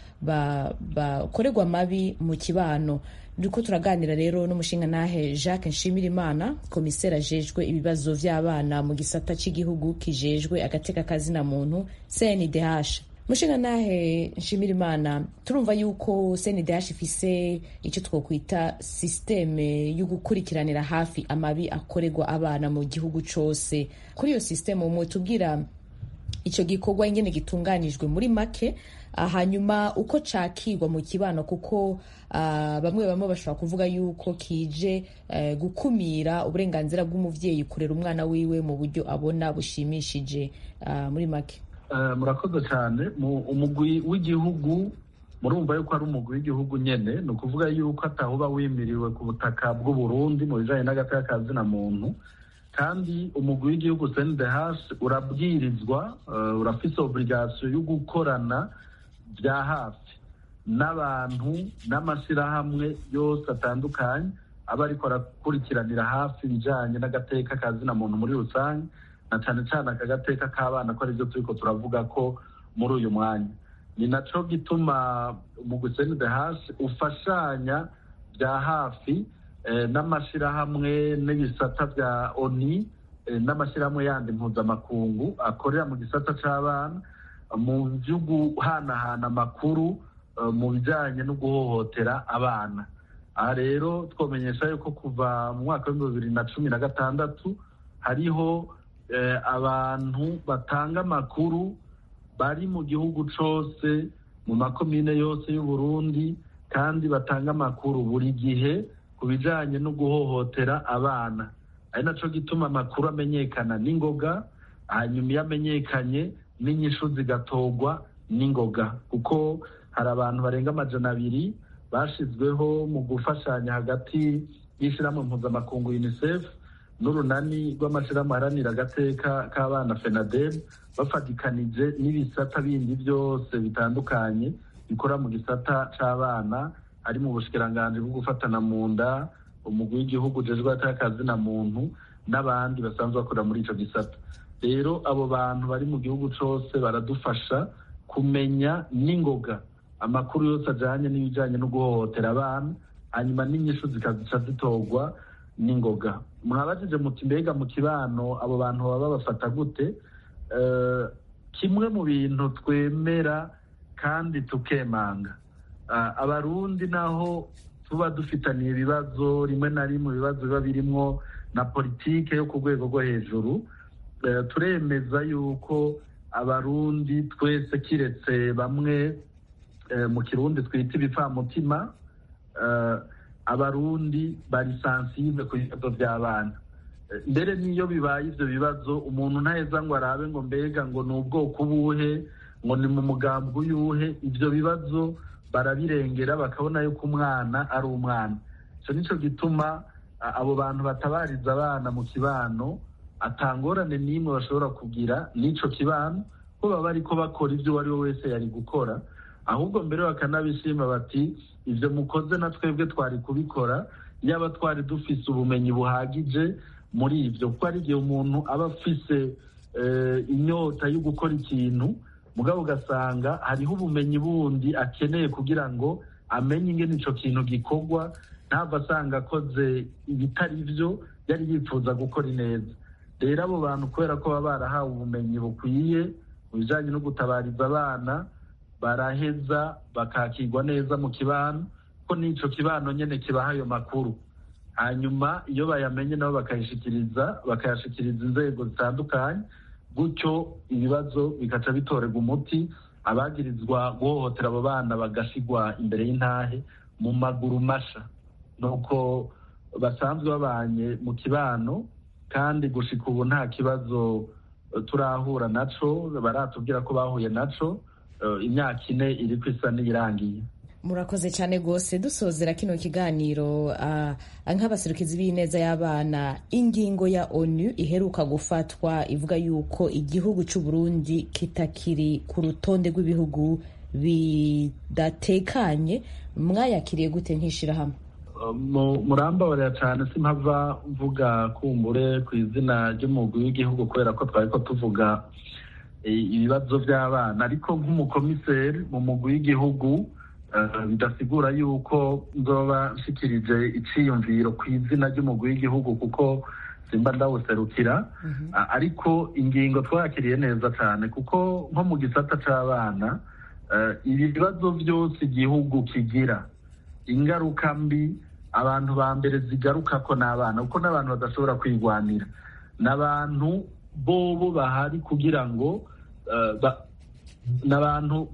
bakorerwa mabi mu kibano. Duko turaganira rero n'umushingantahe Jacques Nshimirimana, komiseri ajejwe ibibazo vy'abana mu gisata cy'igihugu kijejwe agateka kazina muntu CNDH. Mushingantahe Nshimirimana, turumva yuko CNDH ifise icyo twokwita systeme yo gukurikiranira hafi amabi akorerwa abana mu gihugu cose. Kuri iyo systeme umutubwira icyo gikorwa ingene gitunganijwe muri make, hanyuma uko cakirwa mu kibano, kuko bamwe bashobora kuvuga yuko kije gukumira uburenganzira bw'umuvyeyi kurera umwana wiwe mu buryo abona bushimishije. Muri make murakoze cyane. Umugwi w'igihugu murumva yuko ari umugwi w'igihugu nyene, ni ukuvuga yuko atahuba wimiriwe ku butaka bw'u Burundi mu bijanye n'agateka kazina muntu, kandi umugwi w'igihugu CNDH urabwirizwa, urafise obligation yo gukorana bya hafi n'abantu n'amashyirahamwe yose atandukanye aba ariko arakurikiranira hafi ibijanye n'agateka kazina muntu muri rusange, na cyane cyane aka gateka k'abana ko aribyo turiko turavuga ko muri uyu mwanya. Ni naco gituma umugwi CNDH ufashanya bya hafi n'amashyirahamwe n'ibisata bya ONU n'amashyirahamwe yandi mpuzamakungu akorera mu gisata c'abana mu byo guhanahana amakuru mu bijyanye no guhohotera abana. Aha rero twomenyesha yuko kuva mu mwaka wa 2016 hariho abantu batanga amakuru bari mu gihugu cose mu makomine yose y'u Burundi, kandi batanga amakuru buri gihe ku bijyanye no guhohotera abana. Ari naco gituma amakuru amenyekana n'ingoga, hanyuma iyo amenyekanye n'inyishu zigatogwa n'ingoga, kuko hari abantu barenga 200 bashizweho mu gufashanya hagati y'ishyirahamwe mpuzamakungu UNICEF n'urunani rw'amashyirahamwe aharanira agateka k'abana FENADEB, bafatikanije n'ibisata bindi byose bitandukanye bikora mu gisata c'abana, ari mu bushikiranganji bwo gufatana mu nda, umugwi w'igihugu ujejwe agateka kazina muntu n'abandi basanzwe bakora muri ico gisata. Rero abo bantu bari mu gihugu cose baradufasha kumenya n'ingoga amakuru yose ajanye n'ibijanye no guhohotera abana, hanyuma n'inyishu zikazica zitogwa n'ingoga. Mwabajije muti mbega mu kibano abo bantu baba bafata gute? Kimwe mu bintu twemera kandi tukemanga, abarundi naho tuba dufitaniye ibibazo rimwe na rimwe, ibibazo biba birimwo na politike yo ku rwego rwo hejuru, turemeza yuko abarundi twese kiretse bamwe mu kirundi twita ibipfamutima, abarundi bari sensible ku bibazo by'abana. Mbere niyo bibaye ivyo bibazo, umuntu ntaheza ngo arabe ngo mbega ngo ni ubwoko buhe, ngo ni mu mugambwe uyuhe. Ivyo bibazo barabirengera bakabona yuko umwana ari umwana. Ico nico gituma abo bantu batabariza abana mu kibano atangorane n'imwe bashobora kugira n'ico kibano, ko baba ariko bakora ivyo uwari we wese yari gukora, ahubwo mbere bakanabishima bati ivyo mukoze na twebwe twari kubikora yaba twari dufise ubumenyi buhagije muri ivyo. Kuko ari igihe umuntu aba afise inyota yo gukora ikintu, mugabo ugasanga hariho ubumenyi bundi akeneye kugira ngo amenye ingene ico kintu gikorwa, ntava asanga akoze ibitari vyo yari yifuza gukora neza. Rero abo bantu kubera ko baba barahawe ubumenyi bukwiye mu bijanye no gutabariza abana, baraheza bakakirwa neza mu kibano, ko n'ico kibano nyene kibaha ayo makuru. Hanyuma iyo bayamenye nabo bakayashikiriza inzego zitandukanye, gutyo ibibazo bikaca bitorerwa umuti, abagirizwa guhohotera abo bana bagashigwa imbere y'intahe mu maguru masha. Nuko basanzwe babanye mu kibano, kandi gushika ubu nta kibazo turahura naco, baratubwira ko bahuye naco. Imyaka 4 iriko isa n'irangiye. Murakoze cyane gose. Dusozera kino kiganiro, nk'abaserukizi b'ineza y'abana, ingingo ya ONU iheruka gufatwa ivuga yuko igihugu cy'u Burundi kitakiri ku rutonde rw'ibihugu bidatekanye, mwayakiriye gute nk'ishirahamwe? murambabarira cyane simpava mvuga kumbure ku izina ry'umugwi w'igihugu kubera ko twari ko tuvuga ibibazo by'abana, ariko nk'umukomiseri mu mugwi w'igihugu bidasigura yuko nzoba nshikirije iciyumviro ku izina ry'umugwi w'igihugu kuko simba ndawuserukira. Ariko ingingo twakiriye neza cyane kuko nko mu gisata c'abana ibi bibazo byose igihugu kigira ingaruka mbi, abantu ba mbere zigaruka ko n'abana, kuko n'abantu badashobora kwigwanira, n'abantu bobo bahari kugira ngo n'abantu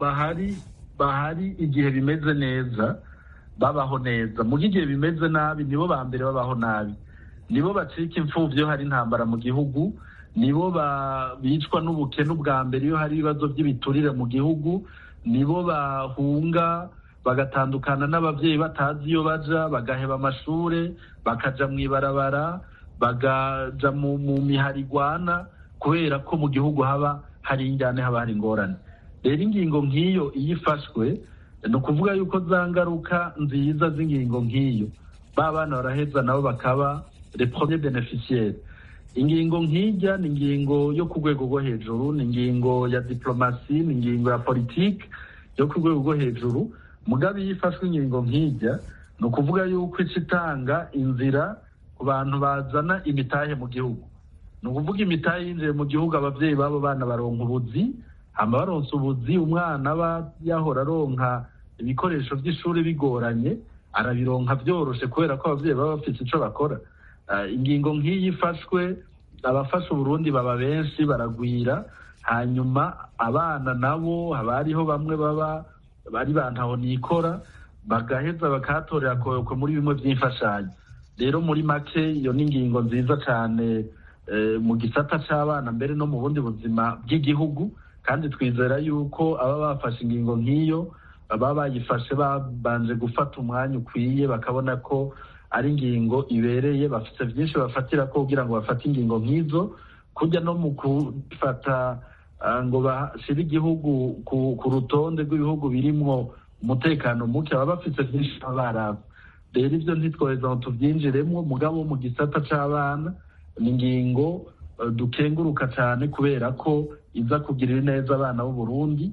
bahari igihe bimeze neza babaho neza, mu gihe bimeze nabi nibo ba mbere babaho nabi, nibo bacika imfuvyi iyo hari intambara mu gihugu, nibo bicwa n'ubukene ubwa mbere iyo hari ibibazo by'ibiturire mu gihugu, nibo bahunga bagatandukana n'abavyeyi batazi iyo baja, bagaheba amashure bakaja mw'ibarabara, bagaja mu miharigwana kubera ko mu gihugu haba hari injyane, haba hari ingorane. Rero ingingo nk'iyo iyo ifashwe ni ukuvuga yuko za ngaruka nziza z'ingingo nk'iyo ba bana baraheza nabo bakaba les premiers bénéficiaires. Ingingo nk'ijya ni ingingo yo ku rwego rwo hejuru, ni ingingo ya diplomasi, ni ingingo ya politike yo ku rwego rwo hejuru. Mugabe iyo ifashwe ingingo nk'ijya ni ukuvuga yuko itanga inzira ku bantu bazana imitahe mu gihugu. Ni ukuvuga imitahe yinjiye mu gihugu, abavyeyi babo bana baronka ubuzi, hama baronse ubuzi umwana aba yahora aronka ibikoresho by'ishuri bigoranye arabironka byoroshe kubera ko abavyeyi baba bafite ico bakora. Ingingo nk'iyi ifashwe, abafasha Uburundi baba benshi baragwira, hanyuma abana nabo haba hariho bamwe baba bari bantaho nikora bagaheza bakatorera koyoko muri bimwe by'imfashanyo. Rero muri make iyo ni ingingo nziza cyane mu gisata c'abana mbere no mu bundi buzima bw'igihugu, kandi twizera yuko aba bafashe ingingo nk'iyo baba bayifashe babanje gufata umwanya ukwiye, bakabona ko ari ingingo ibereye, bafite byinshi bafatira ko kugira ngo bafate ingingo nk'izo, kujya no mu kufata ngo bashire igihugu ku rutonde rw'ibihugu birimwo umutekano muke, baba bafite byinshi baraba. Rero ibyo ntitwoheza ngo tubyinjiremwo, mugabo mu gisata c'abana ni ingingo dukenguruka cyane kubera ko iza kugirira neza abana b'u Burundi,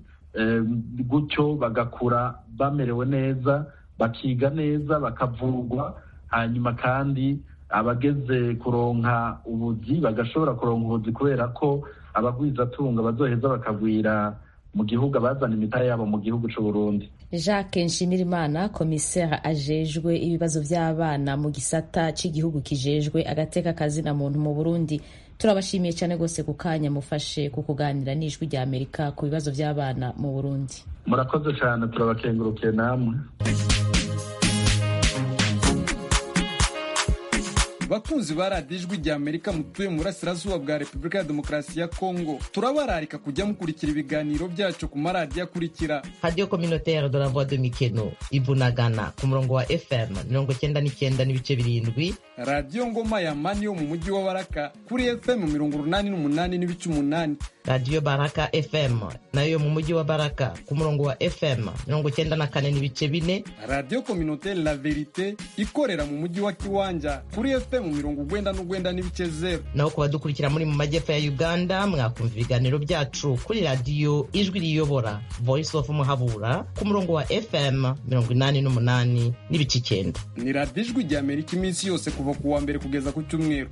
gutyo bagakura bamerewe neza, bakiga neza, bakavurwa, hanyuma kandi abageze kuronka ubuzi bagashobora kuronka ubuzi kubera ko abagwizatunga bazoheza bakagwira mu gihugu, abazana imitahe yabo mu gihugu c'u Burundi. Jacques Nshimirimana, komiseri ajejwe ibibazo by'abana mu gisata cy'igihugu kijejwe agateka kazina muntu mu Burundi, turabashimiye cyane gose ku kanya mufashe ku kuganira n'ijwi rya Amerika ku bibazo by'abana mu Burundi. Murakoze cyane, turabakengurukiye namwe. Bakunzi ba radiyo ijwi rya Amerika mutuye mu burasirazuba bwa Repubulika ya Demokarasi ya Kongo, turabararika kujya mukurikira ibiganiro byacu ku maradiyo akurikira: Radio Communautaire de la Voix de Mikeno Ibunagana ku murongo wa FM 99.7, Radio Ngoma ya Mani yo mu mujyi wa Baraka kuri FM 88.8, Radio Baraka FM nayo mu mujyi wa Baraka ku murongo wa FM 94.4, Radio Communautaire La Verite ikorera mu mujyi wa Kiwanja kuri FM 99.0. naho ku badukurikira muri mu majyepfo ya Uganda mwakumva ibiganiro byacu kuri Radio Ijwi Riyobora Voice of Muhabura ku murongo wa FM 88.9. Ni Radio Ijwi rya Amerika iminsi yose kuva ku wa mbere kugeza ku cyumweru.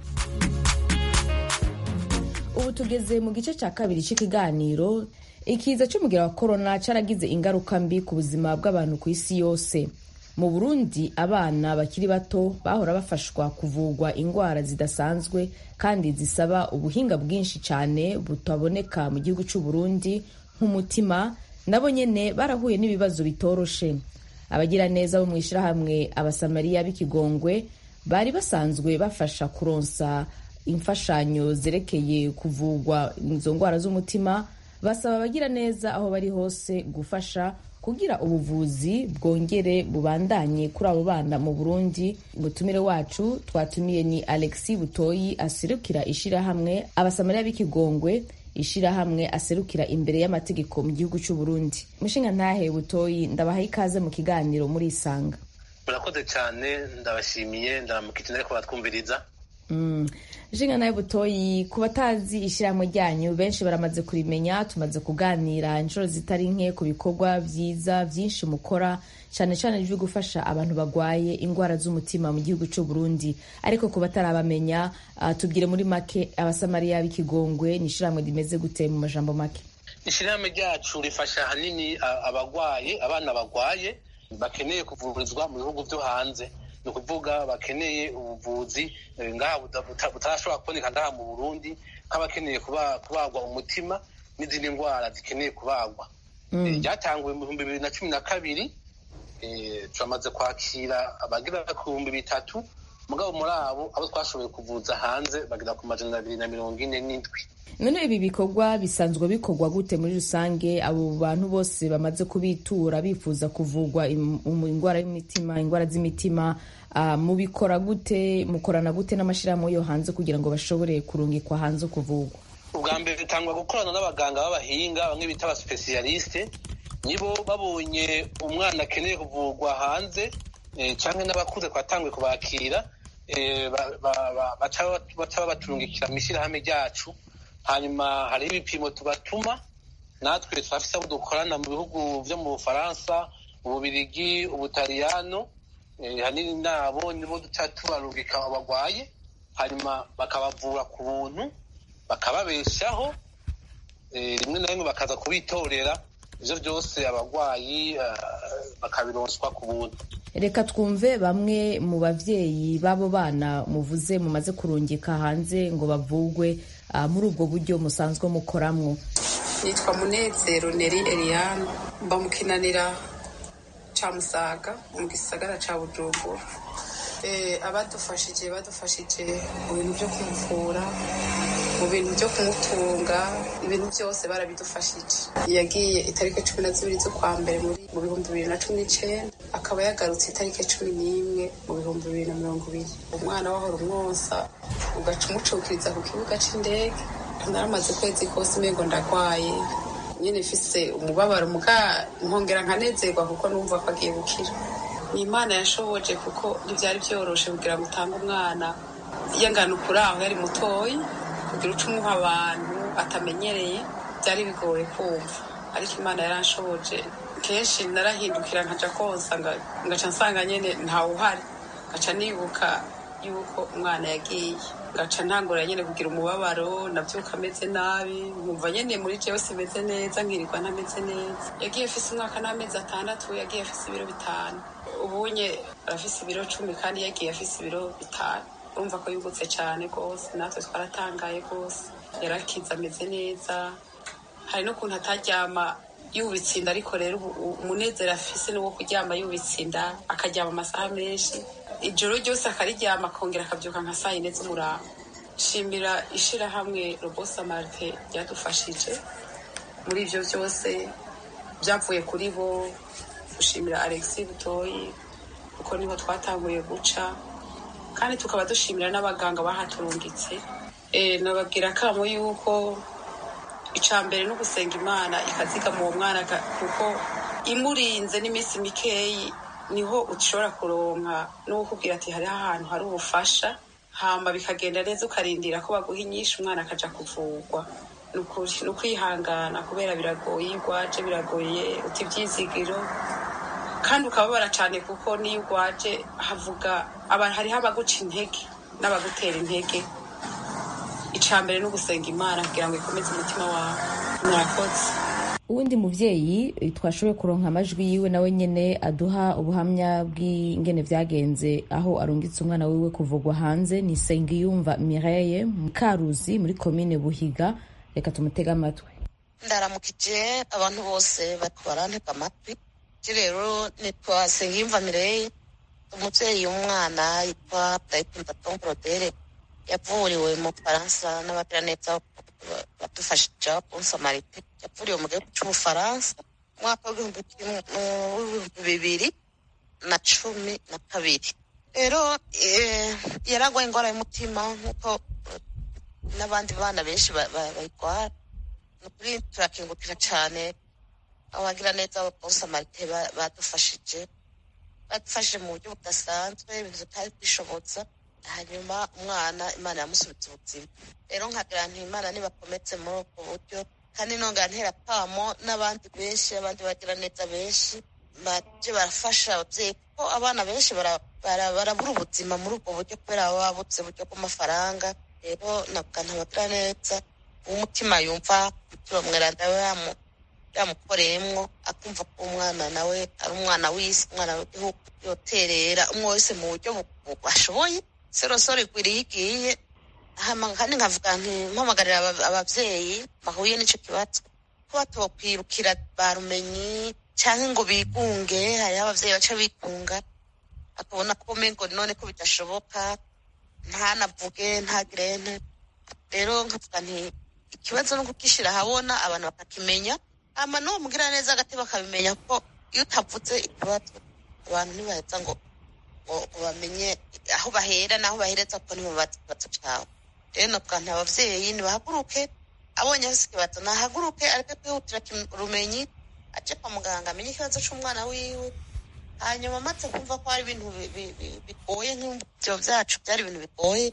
Ubu tugeze mu gice cya kabiri cy'ikiganiro. Ikiza cy'umugera wa corona cyaragize ingaruka mbi ku buzima bw'abantu ku isi yose. Mu Burundi abana bakiri bato bahora bafashwa kuvugwa ingwara zidasanzwe kandi zisaba ubuhinga bwinshi cyane butaboneka mu gihugu cy'u Burundi nk'umutima, nabo nyene barahuye n'ibibazo bitoroshe. Abagira neza bo mwishirahamwe Abasamariya b'Ikigongwe bari basanzwe bafasha kuronsa imfashanyo zerekeye kuvugwa izo ngwara z'umutima, basaba abagira neza aho bari hose gufasha kugira ubuvuzi bwongere bubandanye kuri abo bana mu Burundi. Umutumire wacu twatumiye ni Alexis Butoyi, aserukira ishirahamwe Abasamariya b'Ikigongwe, ishirahamwe aserukira imbere y'amategeko mu gihugu cy'u Burundi. Mushinga ntahe Butoyi, ndabaha ikaze mu kiganiro muri Isanga. murakoze cyane, ndabashimiye, ndaramukije ariko batwumviriza. Jinga nawe Butoyi, ku batazi ishyirahamwe ryanyu benshi baramaze kurimenya, tumaze kuganira inshuro zitari nke ku bikorwa byiza byinshi mukora, cyane cyane byo gufasha abantu bagwaye indwara z'umutima mu gihugu cy'u Burundi. Ariko ku batarabamenya, tubwire muri make abasamariya b'Ikigongwe ni ishyirahamwe rimeze gute mu majambo make? Ishyirahamwe ryacu rifasha hanini abana bagwaye bakeneye kuvurizwa mu bihugu byo hanze. Ni ukuvuga bakeneye ubuvuzi ngaha butarashobora kuboneka ngaha mu Burundi, nk'abakeneye kubagwa umutima n'izindi ndwara zikeneye kubagwa. Ryatanguwe mu 2012, turamaze kwakira abagera ku 3,000, mugabo muri abo twashoboye kuvuza hanze bagera ku 247. None ibi bikorwa bisanzwe bikorwa gute muri rusange? Abo bantu bose bamaze kubitura bifuza kuvugwa indwara y'imitima, indwara z'imitima, mubikora gute? Mukorana gute n'amashirahamwe yo hanze kugira ngo bashobore kurungikwa hanze kuvugwa? Ubwa mbere bitangwa gukorana n'abaganga b'abahinga, bamwe bita aba specialiste, nibo babonye umwana akeneye kuvugwa hanze canke n'abakuze twatanguye kubakira, baca baturungikira mw'ishirahamwe ryacu. Hanyuma hari ibipimo tubatuma, natwe turafise abo dukorana mu bihugu vyo mu Bufaransa, Ububirigi, Ubutaliyano, hanini nabo nibo duca tubarungika abagwaye, hanyuma bakabavura ku buntu, bakababeshaho, rimwe na rimwe bakaza kubitorera. Ivyo vyose abagwayi bakabironswa ku buntu. Reka twumve bamwe mu bavyeyi b'abo bana muvuze mumaze kurungika hanze ngo bavugwe, muri ubwo buryo musanzwe mukoramwo. Nitwa Munezero Neri Eliane, mba mu Kinanira ca Musaga mu gisagara ca Bujumbura. Badufashije mu bintu byo kumuvura, mu bintu byo kumutunga, ibintu byose barabidufashije. Yagiye itariki 12 z'ukwa mbere mu 2019, akaba yagarutse itariki 11 mu 2020. Umwana wahora umwonsa ugaca umucukiriza ku kibuga c'indege. Naramaze kwezi kose umengo ndagwaye, nyene mfise umubabaro nkongera nkanezerwa kuko numva ko agiye gukira. Ni Imana yashoboje kuko ntivyari vyoroshe kugira ngo utange umwana yangana ukuraho yari mutoyi, kugira uca umuha abantu atamenyereye, byari bigoye kumva. Ariko Imana yaranshoboje. Kenshi narahindukira nkaja konsa ngaca nsanga nyene ntawe uhari, ngaca nibuka yuko umwana yagiye, ngaca ntangura nyene kugira umubabaro, navyuka ameze nabi, nkumva nyene muri jewe simeze neza, nkirirwa ntameze neza. Yagiye afise umwaka n'amezi 6, yagiye afise ibiro 5. Ubunye arafise ibiro 10 kandi yagiye afise ibiro 5. Urumva ko yungutse cyane rwose, natwe twaratangaye rwose. Yarakiza ameze neza, hari no kuntu ataryama yubitsinda, ariko rero umunezero afise n'uwo kuryama yubitsinda, akaryama amasaha menshi, ijoro ryose akariryama, akongera akavyuka nka 4 z'umurango. Shimira ishirahamwe Robo Samaritain ryadufashije muri ivyo vyose, byavuye kuri bo. Gushimira Alexis Butoyi kuko niho twatanguye guca, kandi tukaba dushimira n'abaganga bahaturungitse. Nababwira kamo yuko icambere no gusenga Imana ikazigama uwo mwana, kuko imurinze n'iminsi mikeyi niho ushobora kuronka n'uwo kubwira ati hariho ahantu hari ubufasha, hamba bikagenda neza, ukarindira ko baguha inyishu umwana akaja kuvugwa. Ni ukwihangana kubera biragoye, igwaje biragoye, uti ivyizigiro, kandi ukababara cane kuko niyo ugwaje havuga hariho abaguca intege n'abagutera intege. Icambere no gusenga Imana kugira ngo ikomeze umutima wawe. Murakoze. Uwundi muvyeyi twashoboye kuronka amajwi yiwe nawe nyene aduha ubuhamya bw'ingene vyagenze aho arungitse umwana wiwe kuvugwa hanze, ni Sengiyumva Mireille Mukaruzi muri komine Buhiga. Reka tumutega amatwi. Ndaramukije abantu bose barantega amatwi. Rero nitwa Sengiyumva Mireille, umuvyeyi w'umwana yitwa Ndayikunda Tonkorodere, yavuriwe mu Faransa n'abagiraneza badufashije Robo Samaritain. Yavuriwe mu gihugu c'Ubufaransa mwaka w'2012. Rero yaragwaye ingwara y'umutima nk'uko n'abandi bana benshi bayigwara. Nukuri turakengurukira cane abagira neza Robo Samaritain badufashije, badufashe mu buryo budasanzwe ibintu tutari kwishobotsa, hanyuma umwana Imana yamusubiza ubuzima. Rero nkagira nti Imana nibakometse muri ubwo buryo, kandi nongera ntera kamo n'abandi benshi, abandi bagira neza benshi baje barafasha abavyeyi, kuko abana benshi barabura ubuzima muri ubwo buryo kubera baba babuze uburyo bw'amafaranga. Rero navuga ntabagira neza umutima yumva umutima mweranda we yamukoreyemwo, akumva ko umwana nawe ari umwana w'isi, umwana w'igihugu, yoterera umwe wese mu buryo ashoboye. Sorosoro ikwiriye igiye, kandi nkavuga nti mpamagarira abavyeyi bahuye n'ico kibazo ko batokwirukira barumenyi canke ngo bigunge. Hariho abavyeyi baca bigunga akabona ko umengo none ko bidashoboka ntanavuge ntagirente. Rero nkavuga nti ikibazo no kugishira habona abantu bakakimenya, ama no mugira neza agati bakabimenya ko iyo utavuze ikibazo abantu ntibaheza ngo bamenye aho bahera naho bahereza ko ntimubaza ikibazo cawe. Rero navuga nti abavyeyi nibahaguruke, abonye afise ikibazo nahaguruke, areke kwihutira urumenyi, aje kwa muganga amenye ikibazo c'umwana wiwe, hanyuma amaze kumva ko hari ibintu bigoye nk'ivyo vyacu byari ibintu bigoye,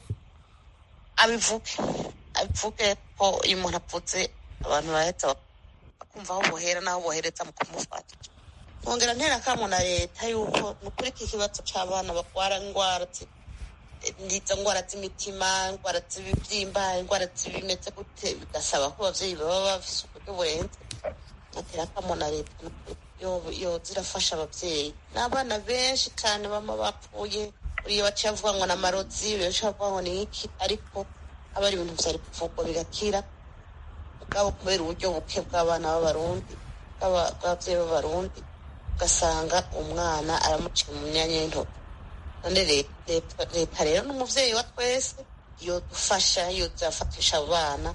abivuge ko iyo umuntu avuze abantu baheza bakumva aho bohera n'aho bohereza mu kumufata. Nkongera ntera kamo na leta yuko nukuri iki kibazo c'abana bagwara ingwara ndiza ingwara z'imitima, ingwara z'ibivyimba, ingwara z'ibimeze gute, bigasaba ko abavyeyi baba bafise uburyo burenze. Natera kamo na leta zirafasha abavyeyi n'abana benshi cane bama bapfuye, uriyo baciye bavuga ngo n'amarozi, uriyo baciye bavuga ngo ni iki, ariko aba ari ibintu vyari kuvugwa bigakira, mugabo kubera uburyo buke bw'abana b'abarundi, bw'abavyeyi b'abarundi, ugasanga umwana aramuciye mu myanya y'intoki. None leta rero n'umuvyeyi wa twese yodufasha, yozafatisha abana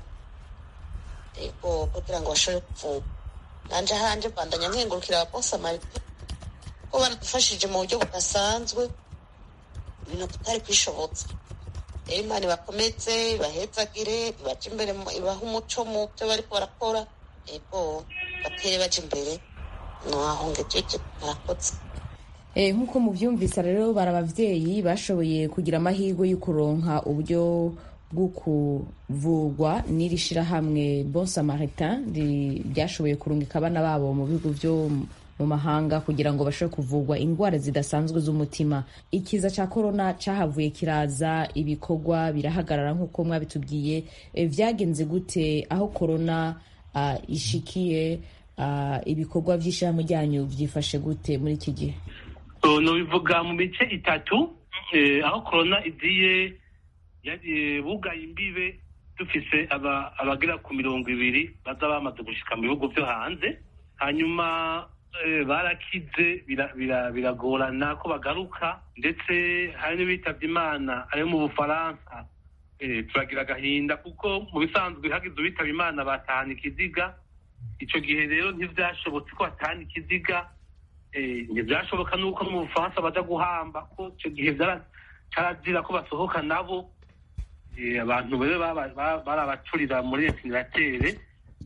kugira ngo bashobore kuvugwa. Nanje hanje bandanya nkengurukira abaposa marite ko baradufashije mu buryo budasanzwe, ibintu tutari kwishobotsa. Imana bakomeze, bahezagire, baje imbere, ibaha umuco mu byo bariko barakora, batere baje imbere. Nwahongejeje murakoze. Nk'uko muvyumvisa rero bari abavyeyi bashoboye kugira amahirwe yo kuronka uburyo bwo kuvugwa n'iri shirahamwe Bon Samaritain ryashoboye kurungika abana babo mu bihugu vyo mu mahanga kugira ngo bashobore kuvugwa ingwara zidasanzwe z'umutima. Ikiza ca corona cahavuye kiraza, ibikorwa birahagarara nk'uko mwabitubwiye. Vyagenze gute aho corona ishikiye? Ibikorwa vy'ishirahamwe ryanyu vyifashe gute muri iki gihe? Nobivuga mu mice itatu. Aho corona iziye bugaye imbibe, dufise abagera ku 200 baza bamaze gushika mu bihugu vyo hanze, hanyuma barakize biragorana ko bagaruka, ndetse hari n'ibitavye Imana ari mu Bufaransa. Turagira agahinda kuko mu bisanzwe hagize ubitaba Imana batahana ikiziga. Ico gihe rero ntivyashobotse ko batahana ikiziga, ntivyashoboka nuko no mu Bufaransa baja guhamba, ko ico gihe carazira ko basohoka nabo. Abantu rero barabacurira muri incineratere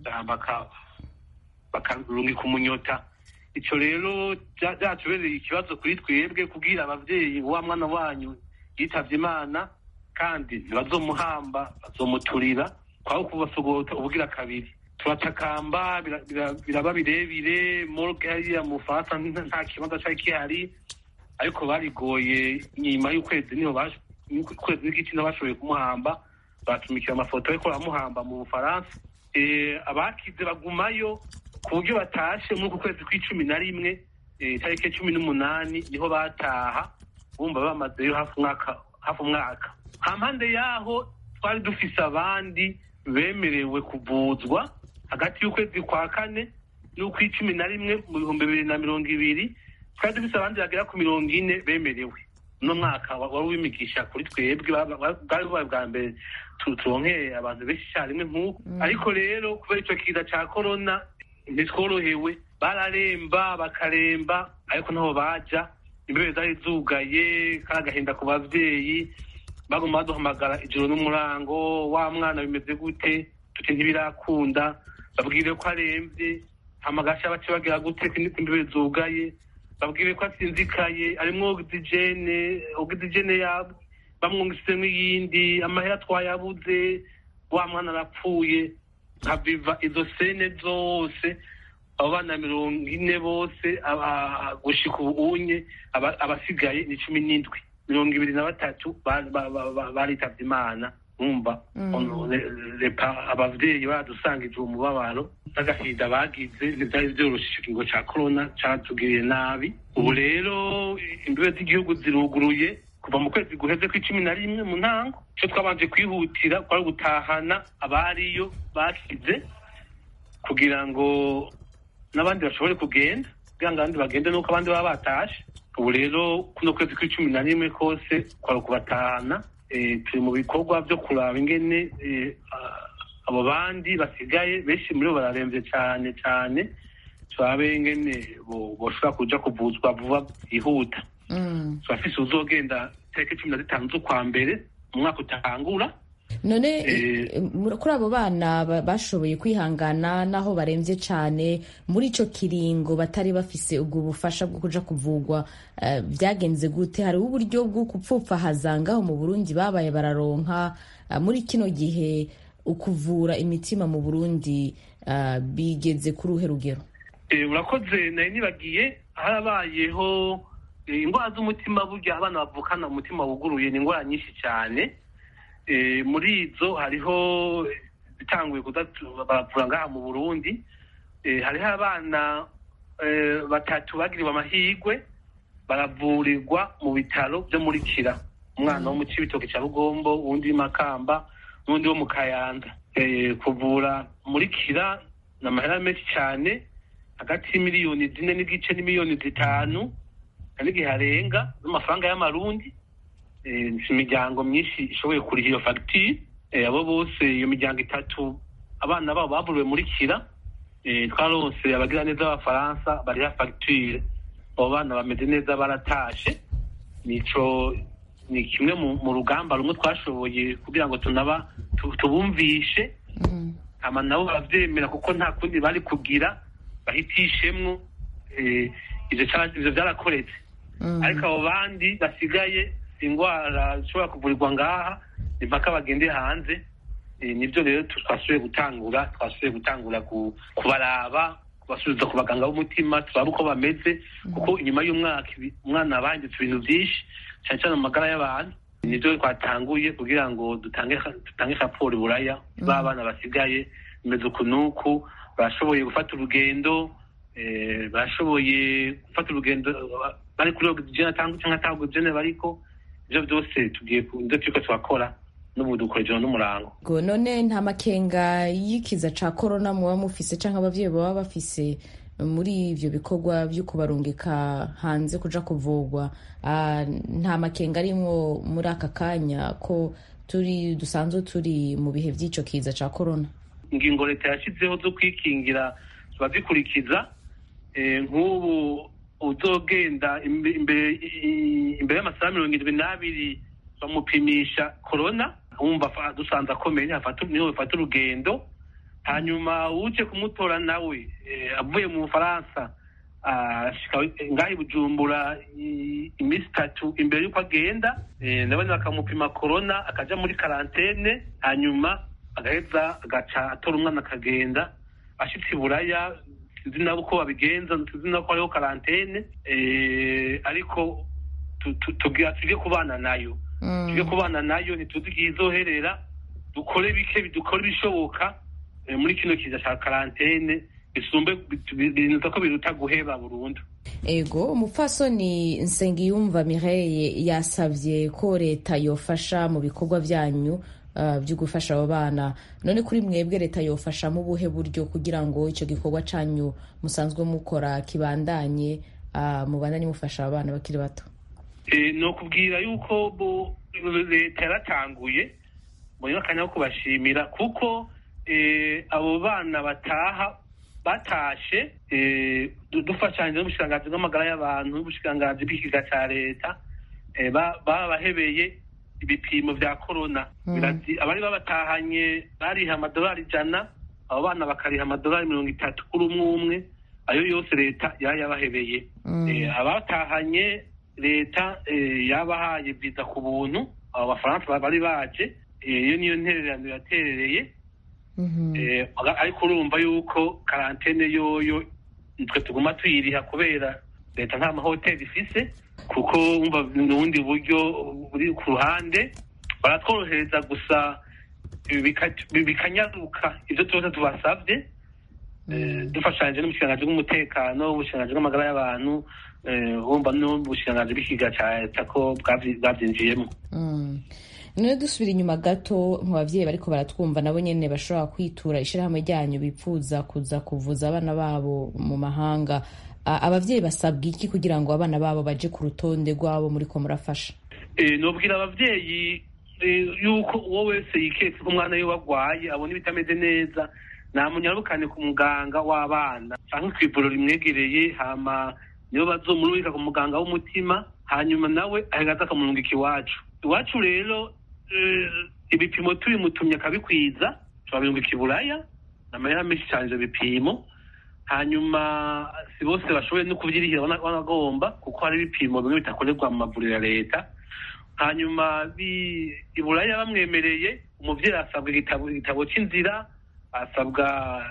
bakarungika umunyota. Ico rero vyatubereye ikibazo kuri twebwe kubwira abavyeyi wa mwana wanyu yitavye Imana kandi ntibazomuhamba, bazomuturira kwaho kubasogota ubugira kabiri. Turatakamba biraba birebire, morgue hariya mu Bufaransa nta kibanza cari kihari, ariko barigoye. Nyuma y'ukwezi niho ukwezi n'igice bashoboye kumuhamba, batumikira amafoto ariko baramuhamba mu Bufaransa. Abakize bagumayo ku buryo batashe muri uku kwezi kwa11, tariki 18 niho bataha, bumva bamazeyo hafi umwaka. Hampande yaho twari dufise abandi bemerewe kuvuzwa hagati y'ukwezi kwa 4 n'ukw11 mu 2020. Twari dufise abandi bagera ku 40 bemerewe. No mwaka wari wimigisha kuri twebwe, bwari bwa mbere turonkeye abantu benshi icyarimwe nk'uko. Ariko rero kubera ico kiza ca corona ntitworohewe, bararemba bakaremba, ariko naho baja imbere zari zugaye. Karagahinda ku bavyeyi, baguma baduhamagara ijoro n'umurango, wa mwana bimeze gute? Tuti ntibirakunda, babwire ko aremvye, hamagasha bace bagira gute imbere zugaye. babwire ko asinzikaye arimwo ogisijene yabo bamwungisemo iyindi amahera twayabuze wa mwana arapfuye nkabiva izo sene zose abo bana 40 bose gushika ubunye abasigaye ni 17 23 baritavye Imana umva abavyeyi badusangije umubabaro n'agahinda bagize ntivyari vyoroshe ikigo ca corona catugiriye nabi ubu rero imbibe z'igihugu ziruguruye kuva mu kwezi guheze k'11 mu ntango cyo twabanje kwihutira kwari gutahana abariyo bakize kugira ngo n'abandi bashobore kugenda kugira ngo abandi bagende nuko abandi baba batashe ubu rero kuno kwezi k'11 kose kwari kubatahana turi mu bikorwa byo kuraba ingene abo bandi basigaye benshi muri bo bararemvye cyane turabe ingene boshobora kuja kuvuzwa vuba yihuta turafise uzogenda tariki 15 z'ukwa mbere umwaka utangura none kuri abo bana bashoboye kwihangana naho baremvye cyane muri ico kiringo batari bafise ubwo bufasha bwo kuja kuvugwa byagenze gute hari uburyo bwo kupfupfahaza ngaho mu Burundi babaye bararonka muri kino gihe ukuvura imitima mu Burundi bigeze kuri uhe rugero urakoze nari nibagiye harabayeho ingwara z'umutima burya abana bavukana umutima wuguruye ni ingwara nyinshi cyane muri izo hariho bitanguye baravura ngaha mu Burundi hariho abana 3 bagiriwe amahirwe baravurirwa mu bitaro byo muri Kira umwana wo mu Cibitoke cya Rugombo uwundi Makamba n'undi wo mu Kayanza kuvura muri Kira n'amahera menshi cyane hagati y'imiliyoni 4 n'igice n'imiliyoni 5 kandi harenga n'amafaranga y'amarundi imiryango myinshi ishoboye kuriha iyo fagitire abo bose iyo miryango 3 abana babo bavuriwe muri Kira twaronse abagira neza b'Abafaransa bariha fagitire abo bana bameze neza baratashe nico ni kimwe mu rugamba rumwe twashoboye kugira ngo tubumvishe ama nabo baravyemera kuko nta kundi bari kugira bahitishemwo ivyo byarakoretse ariko abo bandi basigaye ingwara zishobora kuvurirwa ngaha impaka bagende hanze nibyo rero twasubiye gutangura kubaraba kubasubiza ku baganga b'umutima turaba uko bameze kuko inyuma y'umwaka umwana banditse ibintu byinshi cyane cyane mu magara y'abantu nibyo twatanguye kugira ngo dutange raporo buraya b'abana basigaye bimeze ukunuku bashoboye gufata urugendo bari kuri ogisijene cyangwa atanga ogisijene bariko ivyo byose turiko turakora n'ubu dukora ijoro n'umurango none nta makenga y'ikiza ca corona muba mufise canke abavyeyi baba bafise muri ivyo bikorwa vyo kubarungika hanze kuja kuvugwa nta makenga arimwo muri aka kanya ko dusanzwe turi mu bihe vy'ico kiza ca corona ingingo leta yashizeho zo kwikingira bazikurikiza nk'ubu uzogenda imbere y'amasaha 72 bamupimisha corona wumva dusanze akomeye niho bafata urugendo hanyuma uje kumutora nawe avuye mu Bufaransa ngaho i Bujumbura iminsi 3 imbere y'uko agenda nabone bakamupima corona akaja muri karantene hanyuma agaheza agaca atora umwana akagenda ashitse Buraya sinzi nabo uko babigenza sinzi nako hariho karantene ariko tujye kubana nayo ntituzi igihe izoherera dukore ibishoboka muri kino kiza cya karantene birinda ko biruta guheba burundu. Ego umupfasoni Nsengiyumva Mireille yasavye ko leta yofasha mu bikorwa vyanyu byo gufasha abo bana. None kuri mwebwe leta yofasha mu buhe buryo kugira ngo ico gikorwa canyu musanzwe mukora kibandanye mubandanye mufasha abana bakiri bato? No kubwira yuko leta yaratanguye mbona kanya ko kubashimira kuko abo bana batashe dufashanyije n'ubushikiranganji bw'amagara y'abantu n'ubushikiranganji bw'ikiga ca leta babahebeye ibipimo vya corona. Abari babatahanye bariha $100 abo bana bakariha $30 kuri umwe ayo yose leta yayabahebeye. Abatahanye leta yabahaye viza ku buntu, abo bafaransa bari baje, iyo niyo ntererano yaterereye. Ariko urumva yuko karantene yoyo twe tuguma tuyiriha kubera leta nta mahoteli ifise, kuko umva n'ubundi buryo buri ku ruhande baratworohereza gusa bikanyaruka ibyo tuba tubasabye, dufashanyije n'ubushikiranganji bw'umutekano, ubushikiranganji bw'amagara y'abantu, wumva n'ubushikiranganji bw'ikiga ca leta ko bwavyinjiyemo. none dusubira inyuma gato, mu bavyeyi bariko baratwumva nabo nyene bashobora kwitura ishirahamwe ryanyu bipfuza kuza kuvuza abana babo mu mahanga, abavyeyi basabwa iki kugira ngo abana babo baje ku rutonde rwabo muriko murafasha? Nobwira abavyeyi yuko uwo wese yiketse ko umwana we wagwaye abona ibitameze neza, namunyarukane ku muganga w'abana canke kw'ivuriro rimwegereye, hama niyo bazomurungika ku muganga w'umutima, hanyuma nawe ahagaze akamurungika iwacu rero ibipimo tubimutumye akabikwiza turabirungika i Buraya, n'amahera menshi cane ivyo bipimo, hanyuma si bose bashoboye no kuvyirihira banagomba, kuko hari ibipimo bimwe bitakorerwa mu mavuriro ya leta. Hanyuma i Buraya bamwemereye, umuvyeyi asabwa igitabo c'inzira, asabwa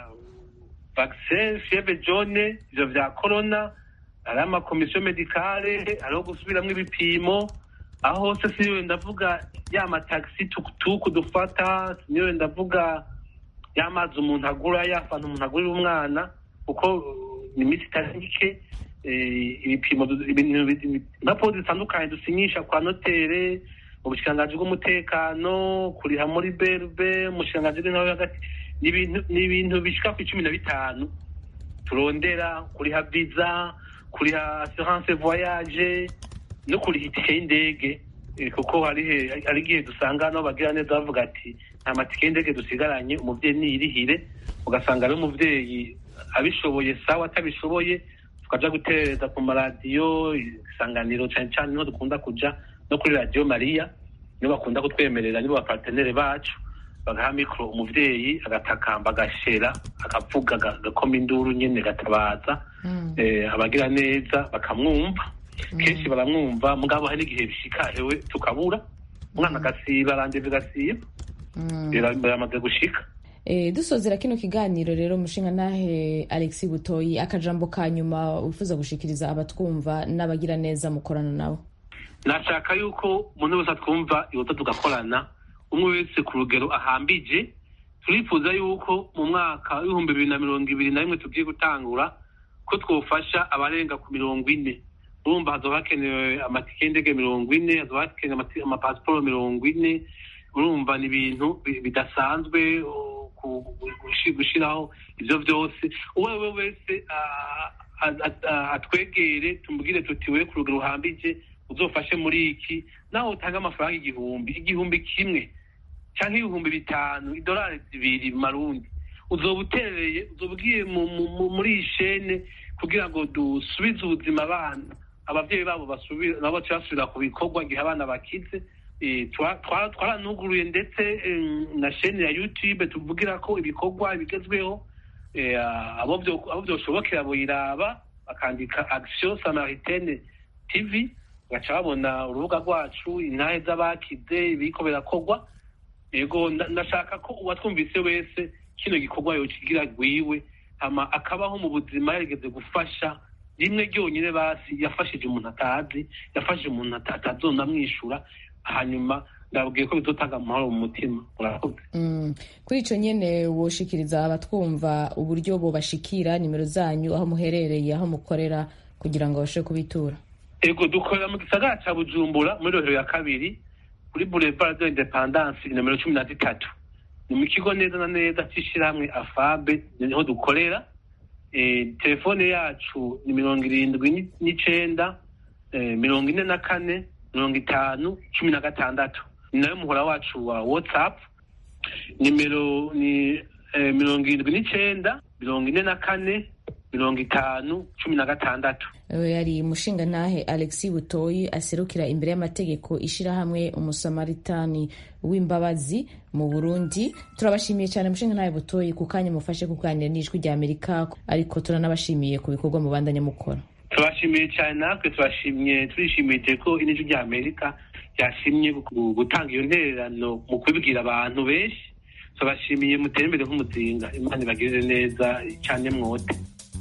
vaccin, fievre jaune, ivyo vya corona, hari amakomisiyo medikale, hariho gusubiramwo ibipimo, aho hose siniwe ndavuga ya mataxi tukutuku dufata, siniwe ndavuga ya mazi umuntu agura, ya fanta umuntu agurira umwana, kuko ni imiti itari mike, ibipimo, impapuro zitandukanye dusinyisha kwa notere, mu bushikiranganji bw'umutekano, kuriha muri BRB, mu bushikiranganji bw'intwaro hagati, ni ibintu bishika ku 15 turondera, kuriha visa, kuriha assurance voyage, no kuriha itike y'indege, kuko hari igihe dusanga nabo bagira neza bavuga ati nta matike y'indege dusigaranye, umuvyeyi niyirihire, ugasanga ari umuvyeyi abishoboye sawa, atabishoboye tukaja gutereza ku maradiyo, Isanganiro cane cane niho dukunda kuja, no kuri Radio Maria nibo bakunda kutwemerera, nibo bapartenere bacu, bagaha mikro umuvyeyi agatakamba, agashera, akavuga, agakoma induru nyene, gatabaza, abagira neza bakamwumva, kenshi baramwumva, mugabo hari igihe bishika ewe tukabura, umwana agasiba, arandeve gasiba, biramaze gushika. Dusozera kino kiganiro rero, mushinga nahe Alexis Butoyi, akajambo ka nyuma wifuza gushikiriza abatwumva n'abagira neza mukorana nabo? Nashaka yuko umuntu wese atwumva yoza tugakorana, umwe wese ku rugero ahambije. Turifuza yuko mu mwaka w'ibihumbi 2021 tugiye gutangura ko twofasha abarenga ku 40. Urumva hazoba hakenewe amatike y'indege 40, hazoba hakenewe amapasiporo 40. Urumva ni ibintu bidasanzwe gushiraho ivyo vyose. Uwewe wese atwegere, tumubwire tuti we ku rugero ruhambije uzofashe muri iki, naho utanga amafaranga igihumbi kimwe canke 5,000 idolari 2 marundi, uzobutereye, uzobwiye muri ishene kugira ngo dusubize ubuzima abana, abavyeyi babo nabo basubira ku bikorwa igihe abana bakize. Twaranuguruye ndetse na shene ya YouTube tuvugira ko ibikorwa bigezweho, abo byoshobokera boyiraba bakandika Action Samaritaine TV, baca babona urubuga rwacu, intahe z'abakize, ibiko birakorwa. Yego, ndashaka ko uwatwumvise wese kino gikorwa yokigira gwiwe, hama akabaho mu buzima yarigeze gufasha rimwe ryonyine, basi yafashije umuntu atazi, yafashije umuntu atazona mwishura, hanyuma ndabwiye ko bizotanga amahoro mu mutima. Urakoze. Kuri ico nyene woshikiriza abatwumva uburyo bo bashikira nimero zanyu, aho muherereye, aho mukorera, kugira ngo bashe kubitura? Ego, dukorera mu gisagara ca Bujumbura muri rohero ya 2 kuri Boulevard de l'Independance nimero 13. Ni mu kigo neza na neza c'ishirahamwe Afabe, niho dukorera. Telefone yacu ni 79 44 50 16. Ni nayo muhora wacu wa WhatsApp. Nimero ni 79 44 5016. yari umushingantahe Alexis Butoyi aserukira imbere y'amategeko ishirahamwe Umusamaritani w'imbabazi mu Burundi. Turabashimiye cyane umushingantahe Butoyi ku kanya mufashe kuganira n'ijwi rya Amerika, ariko turanabashimiye ku bikorwa mu bandanya mukora. Turashimiye cyane, natwe turishimiye ko ijwi rya Amerika ryashimye gutanga iyo ntererano mu kubibwira abantu benshi. Turabashimiye, mutere imbere nk'umuzinga, Imana ibagirire neza cyane mwote.